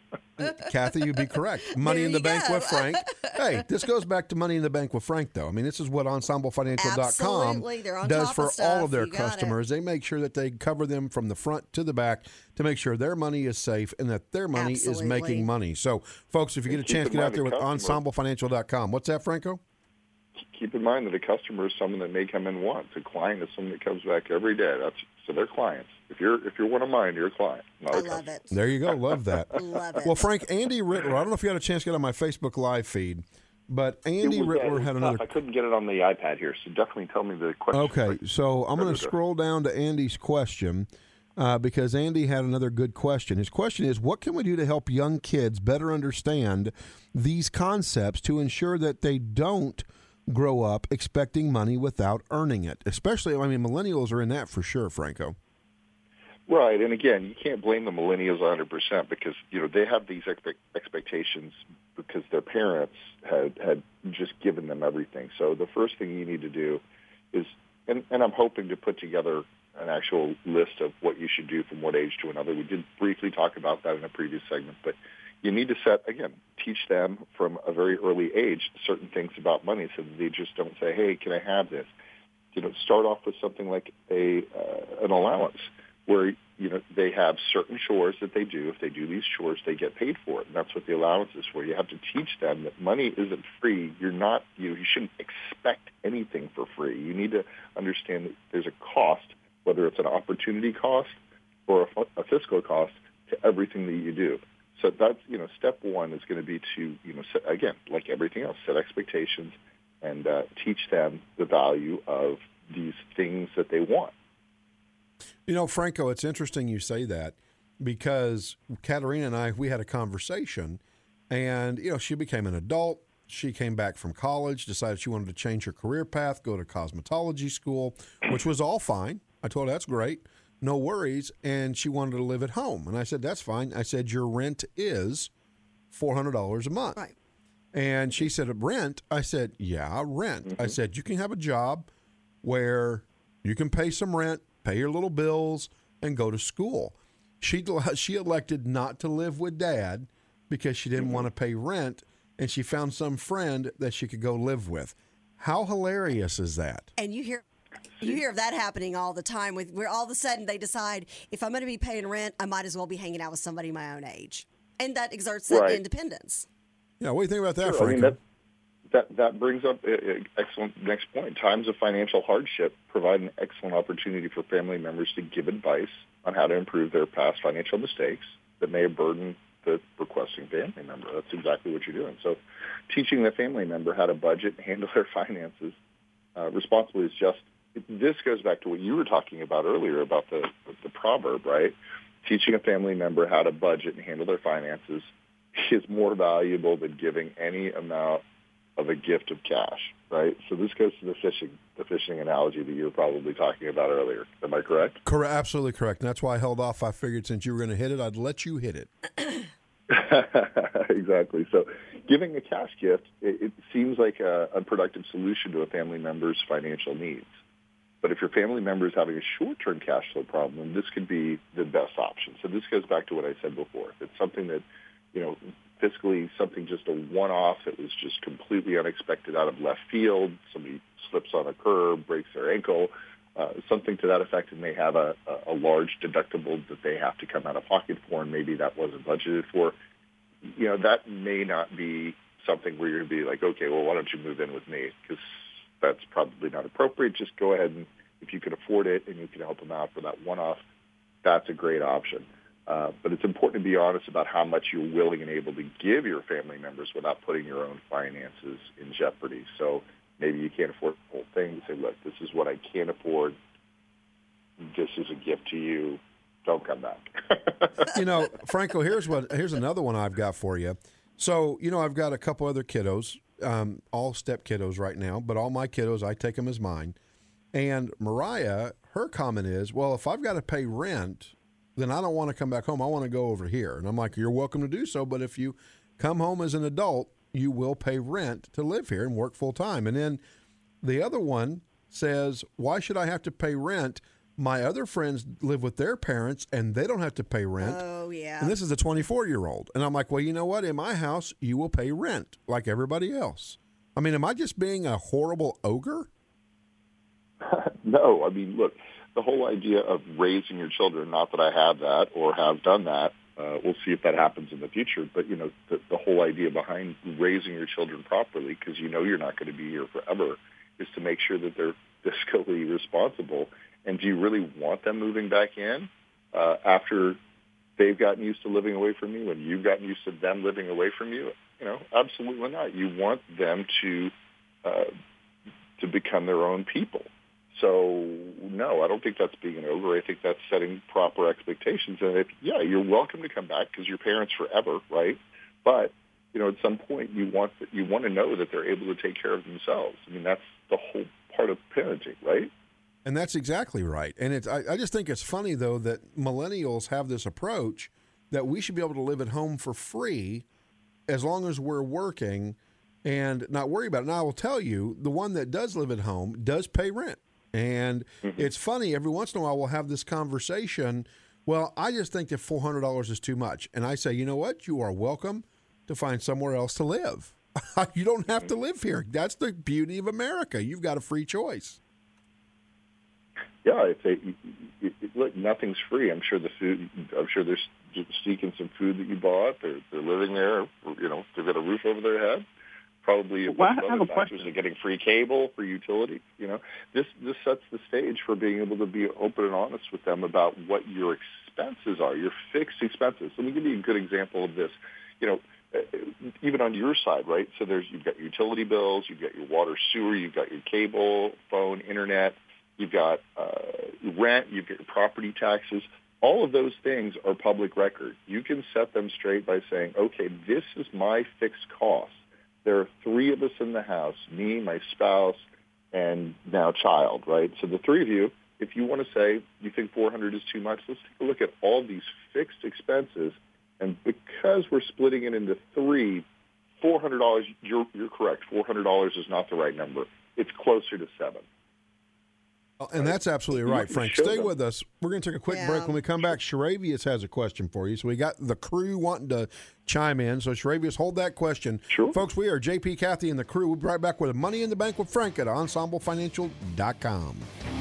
Kathy, you'd be correct. Money There in the you Bank go. with Frank. Hey, this goes back to Money in the Bank with Frank, though. I mean, this is what ensemble financial dot com Absolutely. They're on does top for of stuff. all of their You got it. customers. They make sure that they cover them from the front to the back to make sure their money is safe and that their money Absolutely. is making money. So, folks, if you get a Keep chance, in get out mind there the with customer- ensemble financial dot com. What's that, Franco? Keep in mind that a customer is someone that may come in once. A client is someone that comes back every day. That's so they're clients. If you're if you're one of mine, you're a client. Not a I customer. love it. There you go. Love that. Love it. Well, Frank, Andy Rittler, I don't know if you had a chance to get on my Facebook Live feed, but Andy It was, uh, it Rittler was had tough. another. I couldn't get it on the iPad here, so definitely tell me the question. Okay, so I'm going to Da-da-da. scroll down to Andy's question uh, because Andy had another good question. His question is, what can we do to help young kids better understand these concepts to ensure that they don't grow up expecting money without earning it? Especially, I mean, millennials are in that for sure, Franco. Right, and again, you can't blame the millennials one hundred percent because you know they have these expe- expectations because their parents had had just given them everything. So the first thing you need to do is, and, and I'm hoping to put together an actual list of what you should do from what age to another. We did briefly talk about that in a previous segment, but you need to set, again, teach them from a very early age certain things about money so that they just don't say, hey, can I have this? You know, start off with something like a uh, an allowance where, you know, they have certain chores that they do. If they do these chores, they get paid for it. And that's what the allowance is for. You have to teach them that money isn't free. You're not, you, you shouldn't expect anything for free. You need to understand that there's a cost, whether it's an opportunity cost or a, a fiscal cost to everything that you do. So that's, you know, step one is going to be to, you know, set, again, like everything else, set expectations and uh, teach them the value of these things that they want. You know, Franco, it's interesting you say that because Katerina and I, we had a conversation and, you know, she became an adult. She came back from college, decided she wanted to change her career path, go to cosmetology school, which was all fine. I told her, that's great. No worries. And she wanted to live at home. And I said, that's fine. I said, your rent is four hundred dollars a month. Right. And she said, rent? I said, yeah, rent. Mm-hmm. I said, you can have a job where you can pay some rent, pay your little bills, and go to school. She she elected not to live with Dad because she didn't mm-hmm. want to pay rent, and she found some friend that she could go live with. How hilarious is that? And you hear you hear of that happening all the time with where all of a sudden they decide, if I'm going to be paying rent, I might as well be hanging out with somebody my own age. And that exerts that Right. Yeah, independence. what do you think about that, Sure. I mean, Franco? that, that, that brings up an excellent next point. Times of financial hardship provide an excellent opportunity for family members to give advice on how to improve their past financial mistakes that may have burdened the requesting family member. That's exactly what you're doing. So teaching the family member how to budget and handle their finances uh, responsibly is just, this goes back to what you were talking about earlier about the, the proverb, right? Teaching a family member how to budget and handle their finances is more valuable than giving any amount of a gift of cash, right? So this goes to the fishing, the fishing analogy that you were probably talking about earlier. Am I correct? Correct, absolutely correct. And that's why I held off. I figured since you were going to hit it, I'd let you hit it. Exactly. So giving a cash gift, it, it seems like a unproductive solution to a family member's financial needs. But if your family member is having a short-term cash flow problem, then this could be the best option. So this goes back to what I said before. If it's something that, you know, fiscally something just a one-off that was just completely unexpected out of left field, somebody slips on a curb, breaks their ankle, uh, something to that effect, and they have a, a large deductible that they have to come out of pocket for, and maybe that wasn't budgeted for, you know, that may not be something where you're going to be like, okay, well, why don't you move in with me? Because that's probably not appropriate. Just go ahead and if you can afford it and you can help them out for that one-off, that's a great option. Uh, but it's important to be honest about how much you're willing and able to give your family members without putting your own finances in jeopardy. So maybe you can't afford the whole thing. You say, look, this is what I can't afford. This is a gift to you. Don't come back. You know, Franco, here's what here's another one I've got for you. So, you know, I've got a couple other kiddos, um, all step kiddos right now, but all my kiddos, I take them as mine. And Mariah, her comment is, well, if I've got to pay rent, then I don't want to come back home. I want to go over here. And I'm like, you're welcome to do so, but if you come home as an adult, you will pay rent to live here and work full time. And then the other one says, why should I have to pay rent? My other friends live with their parents, and they don't have to pay rent. Oh, yeah. And this is a twenty-four-year-old. And I'm like, well, you know what? In my house, you will pay rent like everybody else. I mean, am I just being a horrible ogre? No. I mean, look, the whole idea of raising your children, not that I have that or have done that, uh, we'll see if that happens in the future, but, you know, the, the whole idea behind raising your children properly, because you know you're not going to be here forever, is to make sure that they're fiscally responsible. And do you really want them moving back in uh, after they've gotten used to living away from you and you've gotten used to them living away from you? You know, absolutely not. You want them to uh, to become their own people. So, no, I don't think that's being an ogre. I think that's setting proper expectations. And, if, yeah, you're welcome to come back because you're parents forever, right? But, you know, at some point you want you want to know that they're able to take care of themselves. I mean, that's the whole part of parenting, right? And that's exactly right. And it's, I, I just think it's funny, though, that millennials have this approach that we should be able to live at home for free as long as we're working and not worry about it. Now, I will tell you, the one that does live at home does pay rent. And mm-hmm. It's funny, every once in a while we'll have this conversation, well, I just think that four hundred dollars is too much. And I say, you know what? You are welcome to find somewhere else to live. You don't have to live here. That's the beauty of America. You've got a free choice. Yeah, if they it, it, look, nothing's free. I'm sure the food. I'm sure they're seeking some food that you bought. They're they're living there. You know, they've got a roof over their head. Probably well, I have a factors question. Are getting free cable, free utility. You know, this this sets the stage for being able to be open and honest with them about what your expenses are, your fixed expenses. Let me give you a good example of this. You know, even on your side, right? So there's you've got utility bills, you've got your water, sewer, you've got your cable, phone, internet. You've got uh, rent, you've got your property taxes. All of those things are public record. You can set them straight by saying, okay, this is my fixed cost. There are three of us in the house, me, my spouse, and now child, right? So the three of you, if you want to say you think four hundred dollars is too much, let's take a look at all these fixed expenses. And because we're splitting it into three, four hundred dollars, you're, you're correct. four hundred dollars is not the right number. It's closer to seven. And that's absolutely right, Frank. Stay with us. We're going to take a quick yeah. break. When we come back, Sharavius has a question for you. So we got the crew wanting to chime in. So Sharavius, hold that question. Sure. Folks, we are J P, Kathy, and the crew. We'll be right back with Money in the Bank with Frank at ensemble financial dot com.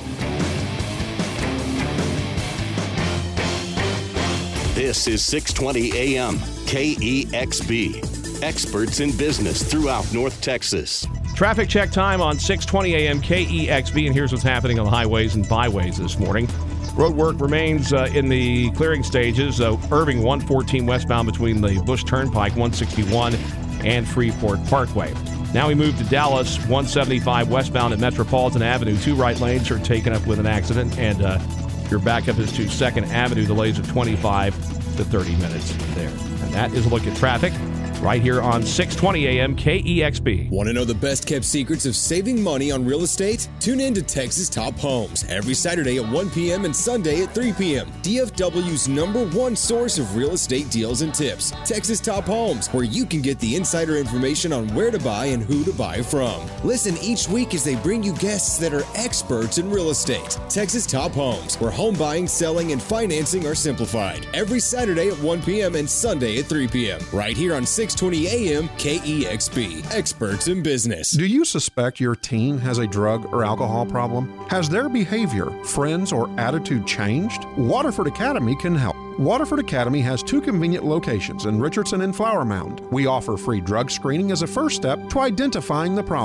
This is six twenty A M K E X B. Experts in business throughout North Texas. Traffic check time on six twenty A M K E X B, and here's what's happening on the highways and byways this morning. Road work remains uh, in the clearing stages. Uh, Irving one fourteen westbound between the Bush Turnpike one sixty-one and Freeport Parkway. Now we move to Dallas one seventy-five westbound at Metropolitan Avenue. Two right lanes are taken up with an accident, and uh, your backup is to second Avenue. Delays of twenty-five to thirty minutes there. And that is a look at traffic right here on six twenty A M K E X B. Want to know the best kept secrets of saving money on real estate? Tune in to Texas Top Homes every Saturday at one p.m. and Sunday at three p.m. D F W's number one source of real estate deals and tips. Texas Top Homes, where you can get the insider information on where to buy and who to buy from. Listen each week as they bring you guests that are experts in real estate. Texas Top Homes, where home buying, selling, and financing are simplified. Every Saturday at one p.m. and Sunday at three p.m. Right here on six twenty A M K E X B. Experts in business. Do you suspect your teen has a drug or alcohol problem? Has their behavior, friends, or attitude changed? Waterford Academy can help. Waterford Academy has two convenient locations in Richardson and Flower Mound. We offer free drug screening as a first step to identifying the problem.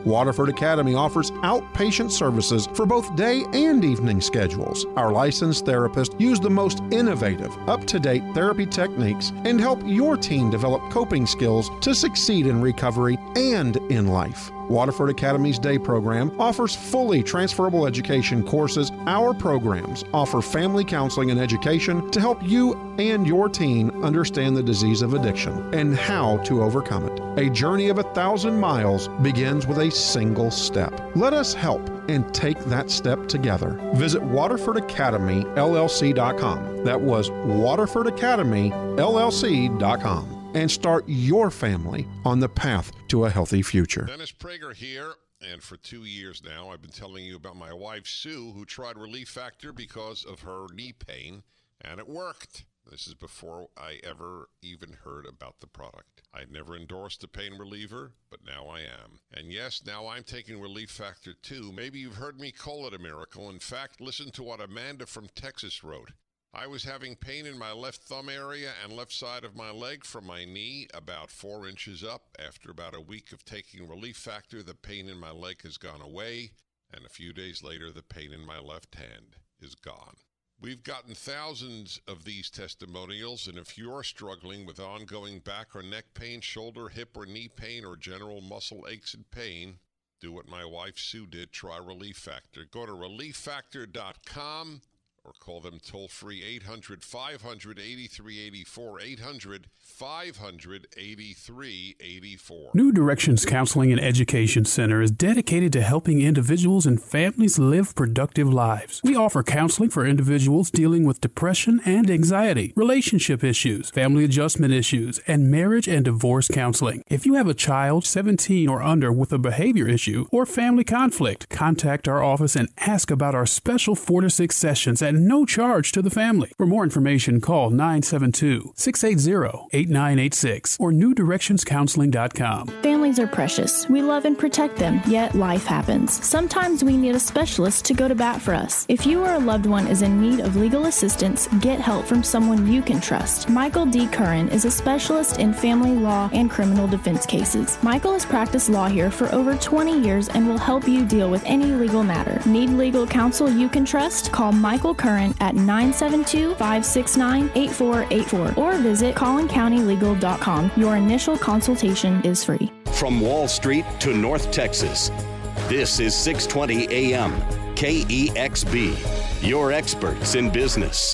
Waterford Academy offers outpatient services for both day and evening schedules. Our licensed therapists use the most innovative, up-to-date therapy techniques and help your teen develop coping skills to succeed in recovery and in life. Waterford Academy's day program offers fully transferable education courses. Our programs offer family counseling and education to help you and your teen understand the disease of addiction and how to overcome it. A journey of a thousand miles begins with a single step. Let us help and take that step together. Visit Waterford Academy L L C dot com. That was Waterford Academy L L C dot com. And start your family on the path to a healthy future. Dennis Prager here, and for two years now, I've been telling you about my wife, Sue, who tried Relief Factor because of her knee pain, and it worked. This is before I ever even heard about the product. I never endorsed a pain reliever, but now I am. And yes, now I'm taking Relief Factor too. Maybe you've heard me call it a miracle. In fact, listen to what Amanda from Texas wrote. I was having pain in my left thumb area and left side of my leg from my knee about four inches up. After about a week of taking Relief Factor, the pain in my leg has gone away, and a few days later, the pain in my left hand is gone. We've gotten thousands of these testimonials, and if you're struggling with ongoing back or neck pain, shoulder, hip, or knee pain, or general muscle aches and pain, do what my wife Sue did. Try Relief Factor. Go to relief factor dot com. Or call them toll-free eight hundred, five hundred, eighty-three eighty-four, eight hundred, five hundred, eighty-three eighty-four. New Directions Counseling and Education Center is dedicated to helping individuals and families live productive lives. We offer counseling for individuals dealing with depression and anxiety, relationship issues, family adjustment issues, and marriage and divorce counseling. If you have a child seventeen or under with a behavior issue or family conflict, contact our office and ask about our special four to six sessions at no charge to the family. For more information, call nine seven two, six eight zero, eight nine eight six or new directions counseling dot com. Families are precious. We love and protect them, yet life happens. Sometimes we need a specialist to go to bat for us. If you or a loved one is in need of legal assistance, get help from someone you can trust. Michael D. Curran is a specialist in family law and criminal defense cases. Michael has practiced law here for over twenty years and will help you deal with any legal matter. Need legal counsel you can trust? Call Michael Curran at nine seven two, five six nine, eight four eight four or visit collin county legal dot com. Your initial consultation is free. From Wall Street to North Texas, this is six twenty A M K E X B, your experts in business.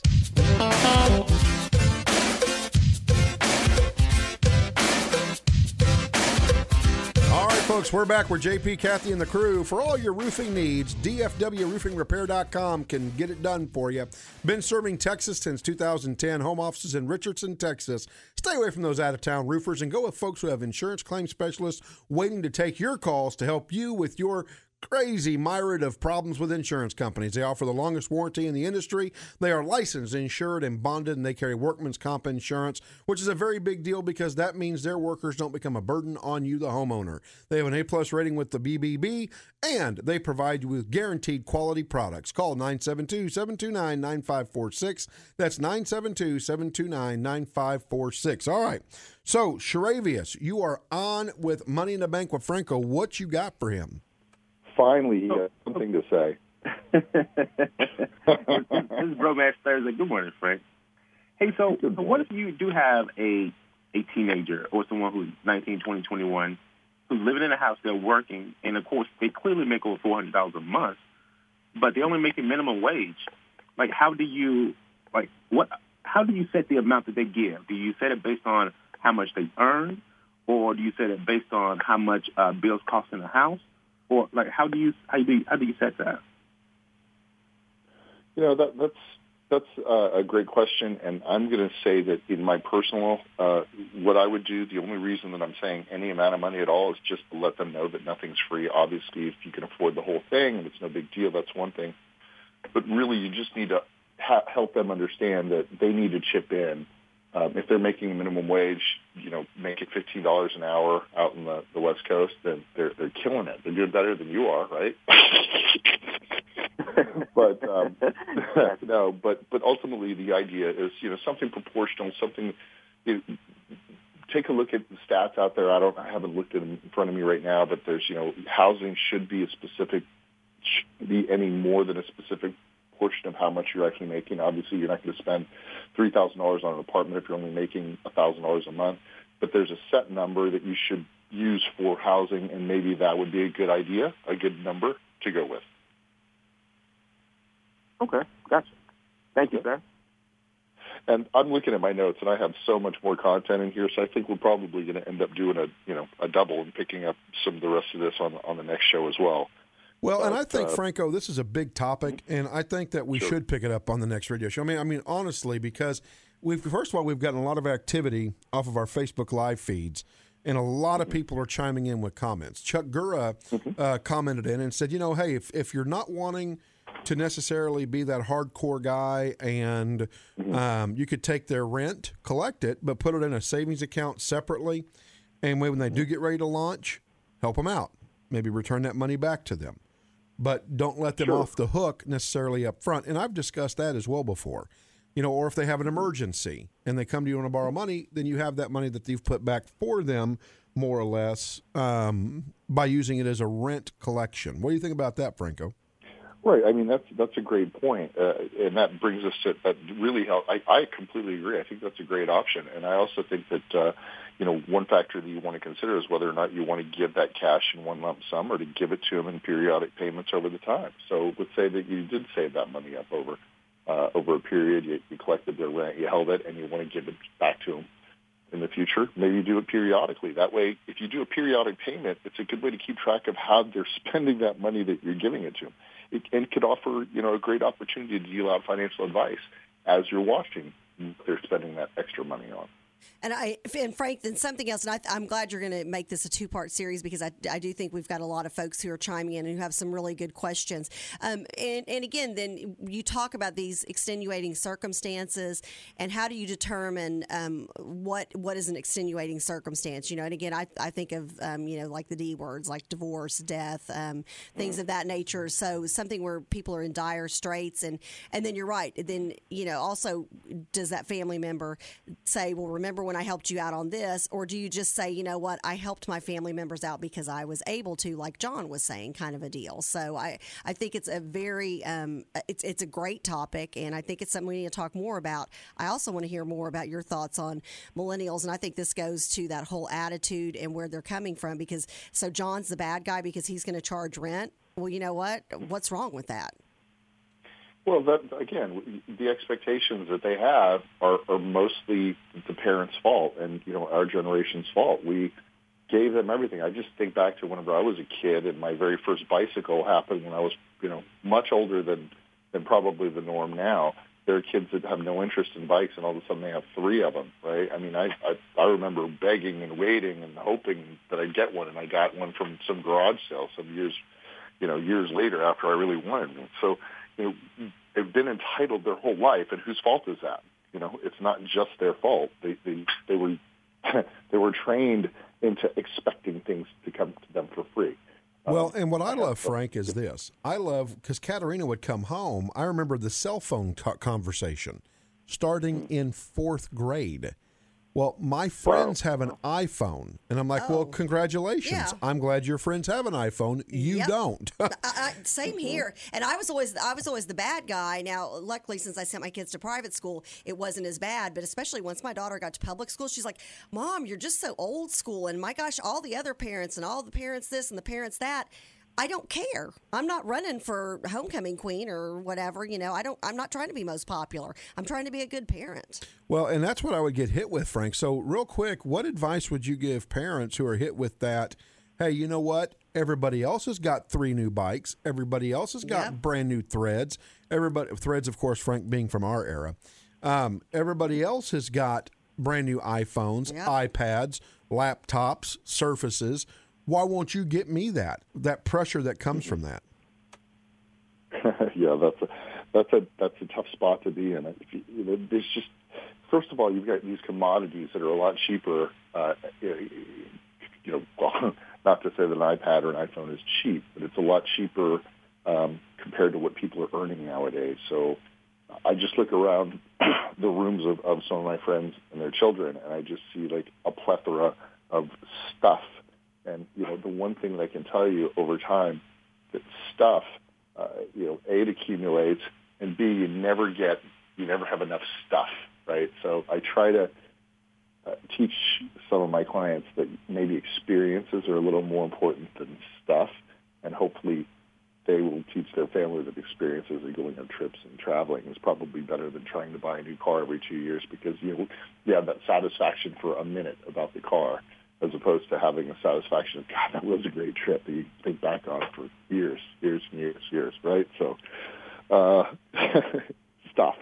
Folks, we're back with J P, Kathy, and the crew. For all your roofing needs, D F W roofing repair dot com can get it done for you. Been serving Texas since two thousand ten. Home offices in Richardson, Texas. Stay away from those out-of-town roofers and go with folks who have insurance claim specialists waiting to take your calls to help you with your crazy myriad of problems with insurance companies. They offer the longest warranty in the industry. They are licensed, insured, and bonded, and they carry workman's comp insurance, which is a very big deal because that means their workers don't become a burden on you, the homeowner. They have an A-plus rating with the B B B, and they provide you with guaranteed quality products. Call nine seven two, seven two nine, nine five four six. That's nine seven two, seven two nine, nine five four six. All right. So, Sharavius, you are on with Money in the Bank with Franco. What you got for him? Finally, he has something to say. This is Bromax Thursday. Good morning, Frank. Hey, so, so what if you do have a a teenager or someone who's nineteen, twenty, twenty-one, who's living in a house, they're working, and, of course, they clearly make over four hundred dollars a month, but they're only making minimum wage. Like, how do you, like, what? How do you set the amount that they give? Do you set it based on how much they earn, or do you set it based on how much uh, bills cost in the house? Or like, how do you how do you, how do you set that? You know, that, that's that's uh, a great question, and I'm going to say that in my personal, uh, what I would do, the only reason that I'm saying any amount of money at all is just to let them know that nothing's free. Obviously, if you can afford the whole thing and it's no big deal, that's one thing. But really, you just need to ha- help them understand that they need to chip in. Um, if they're making a minimum wage, you know, make it fifteen dollars an hour out in the, the West Coast, then they're they're killing it. They're doing better than you are, right? but um, no, but but ultimately the idea is, you know, something proportional, something. You know, take a look at the stats out there. I don't, I haven't looked at them in front of me right now, but there's, you know, housing should be a specific, should be any more than a specific portion of how much you're actually making. Obviously, you're not going to spend three thousand dollars on an apartment if you're only making one thousand dollars a month, but there's a set number that you should use for housing, and maybe that would be a good idea, a good number to go with. Okay, gotcha. Thank you, Ben. And I'm looking at my notes, and I have so much more content in here, so I think we're probably going to end up doing a, you know, a double and picking up some of the rest of this on on the next show as well. Well, but, and I think, uh, Franco, this is a big topic, and I think that we Sure. should pick it up on the next radio show. I mean, I mean, honestly, because we've first of all, we've gotten a lot of activity off of our Facebook Live feeds, and a lot of people are chiming in with comments. Chuck Gura uh, commented in and said, you know, hey, if, if you're not wanting to necessarily be that hardcore guy, and um, you could take their rent, collect it, but put it in a savings account separately, and when they do get ready to launch, help them out. Maybe return that money back to them. But don't let them Sure. off the hook necessarily up front. And I've discussed that as well before. You know, or if they have an emergency and they come to you and want to borrow money, then you have that money that you've put back for them, more or less, um, by using it as a rent collection. What do you think about that, Franco? Right. I mean, that's that's a great point. Uh, and that brings us to that really help. I, I completely agree. I think that's a great option. And I also think that, uh, you know, one factor that you want to consider is whether or not you want to give that cash in one lump sum or to give it to them in periodic payments over the time. So let's say that you did save that money up over uh, over a period. You, you collected their rent, you held it, and you want to give it back to them in the future. Maybe you do it periodically. That way, if you do a periodic payment, it's a good way to keep track of how they're spending that money that you're giving it to them. It, and could offer, you know, a great opportunity to deal out financial advice as you're watching what they're spending that extra money on. And I, and Frank, then something else, and I, I'm glad you're going to make this a two-part series because I, I do think we've got a lot of folks who are chiming in and who have some really good questions. Um, and, and again, then you talk about these extenuating circumstances, and how do you determine um, what what is an extenuating circumstance? You know, and again, I, I think of um, you know, like the D words, like divorce, death, um, things of that nature. So something where people are in dire straits, and and then you're right. Then you know, also, does that family member say, well, remember when I helped you out on this, or do you just say, you know what, I helped my family members out because I was able to, like John was saying, kind of a deal. So I, I think it's a very, um, it's it's a great topic, and I think it's something we need to talk more about. I also want to hear more about your thoughts on millennials, and I think this goes to that whole attitude and where they're coming from, because so John's the bad guy because he's going to charge rent. Well, you know what? What's wrong with that? Well, that, again, the expectations that they have are, are mostly the parents' fault and, you know, our generation's fault. We gave them everything. I just think back to whenever I was a kid and my very first bicycle happened when I was, you know, much older than, than probably the norm now. There are kids that have no interest in bikes, and all of a sudden they have three of them, right? I mean, I, I, I remember begging and waiting and hoping that I'd get one, and I got one from some garage sale some years, you know, years later after I really wanted one. So, you know, they've been entitled their whole life, and whose fault is that? You know, it's not just their fault. They they, they were they were trained into expecting things to come to them for free. Well, and what I love, Frank, is this. I love, because Katerina would come home, I remember the cell phone t- conversation starting in fourth grade. Well, my friends have an iPhone, and I'm like, Oh. well, congratulations. Yeah. I'm glad your friends have an iPhone. You Yep. don't. I, I, same here. And I was always I was always the bad guy. Now, luckily, since I sent my kids to private school, it wasn't as bad. But especially once my daughter got to public school, she's like, "Mom, you're just so old school." And my gosh, all the other parents and all the parents this and the parents that. I don't care. I'm not running for homecoming queen or whatever. You know, I don't. I'm not trying to be most popular. I'm trying to be a good parent. Well, and that's what I would get hit with, Frank. So real quick, what advice would you give parents who are hit with that? Hey, you know what? Everybody else has got three new bikes. Everybody else has got Yep. brand new Threads. Everybody Threads, of course, Frank being from our era. Um, everybody else has got brand new iPhones, Yep. iPads, laptops, Surfaces. Why won't you get me that? That pressure that comes from that. yeah, that's a that's a that's a tough spot to be in. If you, you know, there's just first of all, you've got these commodities that are a lot cheaper. Uh, you know, well, not to say that an iPad or an iPhone is cheap, but it's a lot cheaper um, compared to what people are earning nowadays. So I just look around the rooms of, of some of my friends and their children, and I just see like a plethora of stuff. And, you know, the one thing that I can tell you over time, that stuff, uh, you know, A, it accumulates, and B, you never get, you never have enough stuff, right? So I try to uh, teach some of my clients that maybe experiences are a little more important than stuff, and hopefully they will teach their family that experiences and going on trips and traveling is probably better than trying to buy a new car every two years because, you know, you have that satisfaction for a minute about the car as opposed to having the satisfaction of, God, that was a great trip that you think back on for years, years and years, years, right? So, uh, stuff.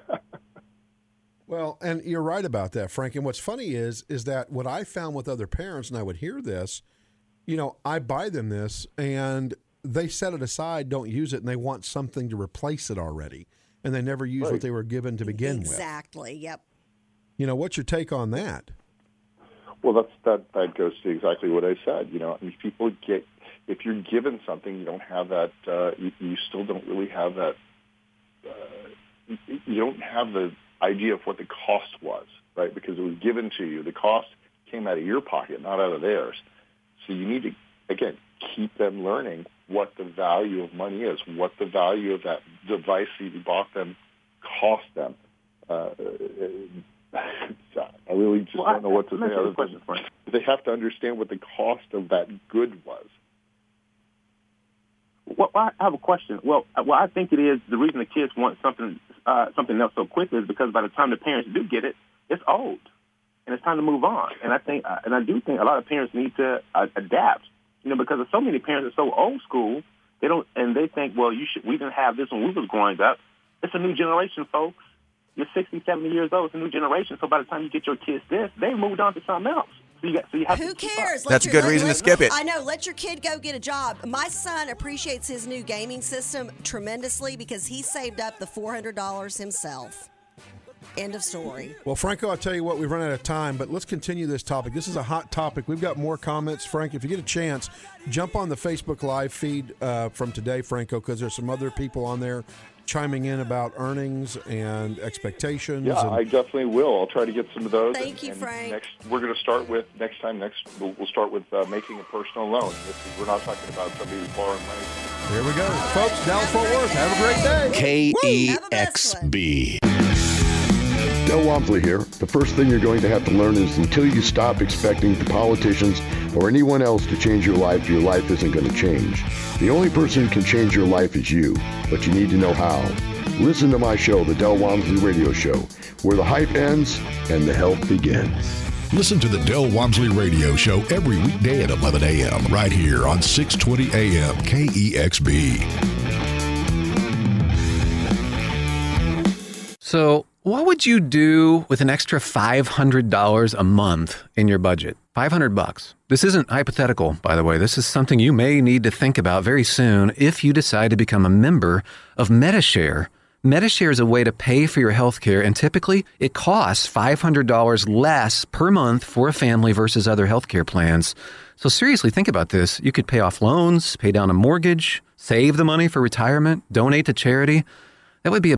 Well, and you're right about that, Frank. And what's funny is, is that what I found with other parents, and I would hear this, you know, I buy them this and they set it aside, don't use it, and they want something to replace it already. And they never use right. what they were given to begin exactly. with. Exactly, yep. You know, what's your take on that? Well, that's, that, that goes to exactly what I said. You know, I mean, people get, if you're given something, you don't have that, uh, you, you still don't really have that, uh, you don't have the idea of what the cost was, right? Because it was given to you. The cost came out of your pocket, not out of theirs. So you need to, again, keep them learning what the value of money is, what the value of that device that you bought them cost them. Uh, I really just well, don't know what to say other than they have to understand what the cost of that good was. Well, I have a question. Well, well, I think it is the reason the kids want something uh, something else so quickly is because by the time the parents do get it, it's old, and it's time to move on. And I think, and I do think a lot of parents need to uh, adapt. You know, because so many parents are so old school, they don't, and they think, well, you should. We didn't have this when we was growing up. It's a new generation, folks. You're sixty, seventy years old. It's a new generation. So by the time you get your kids this, they moved on to something else. So you got, so you have Who to cares? That's a good reason to skip it. I know. Let your kid go get a job. My son appreciates his new gaming system tremendously because he saved up the four hundred dollars himself. End of story. Well, Franco, I'll tell you what, we've run out of time, but let's continue this topic. This is a hot topic. We've got more comments. Frank, if you get a chance, jump on the Facebook Live feed uh, from today, Franco, because there's some other people on there chiming in about earnings and expectations. Yeah, and- I definitely will. I'll try to get some of those. Thank and, you, and Frank. Next, we're going to start with, next time, next we'll, we'll start with uh, making a personal loan. This is, we're not talking about somebody who's borrowing money. Here we go. Folks, Dallas-Fort Worth, have a great day. K E X B. Del Walmsley here. The first thing you're going to have to learn is until you stop expecting the politicians or anyone else to change your life, your life isn't going to change. The only person who can change your life is you, but you need to know how. Listen to my show, The Del Walmsley Radio Show, where the hype ends and the help begins. Listen to the Del Walmsley Radio Show every weekday at eleven a.m. right here on six twenty A M K E X B. So, what would you do with an extra five hundred dollars a month in your budget? five hundred bucks. This isn't hypothetical, by the way. This is something you may need to think about very soon if you decide to become a member of Medi-Share. Medi-Share is a way to pay for your health care, and typically it costs five hundred dollars less per month for a family versus other health care plans. So seriously, think about this. You could pay off loans, pay down a mortgage, save the money for retirement, donate to charity. That would be a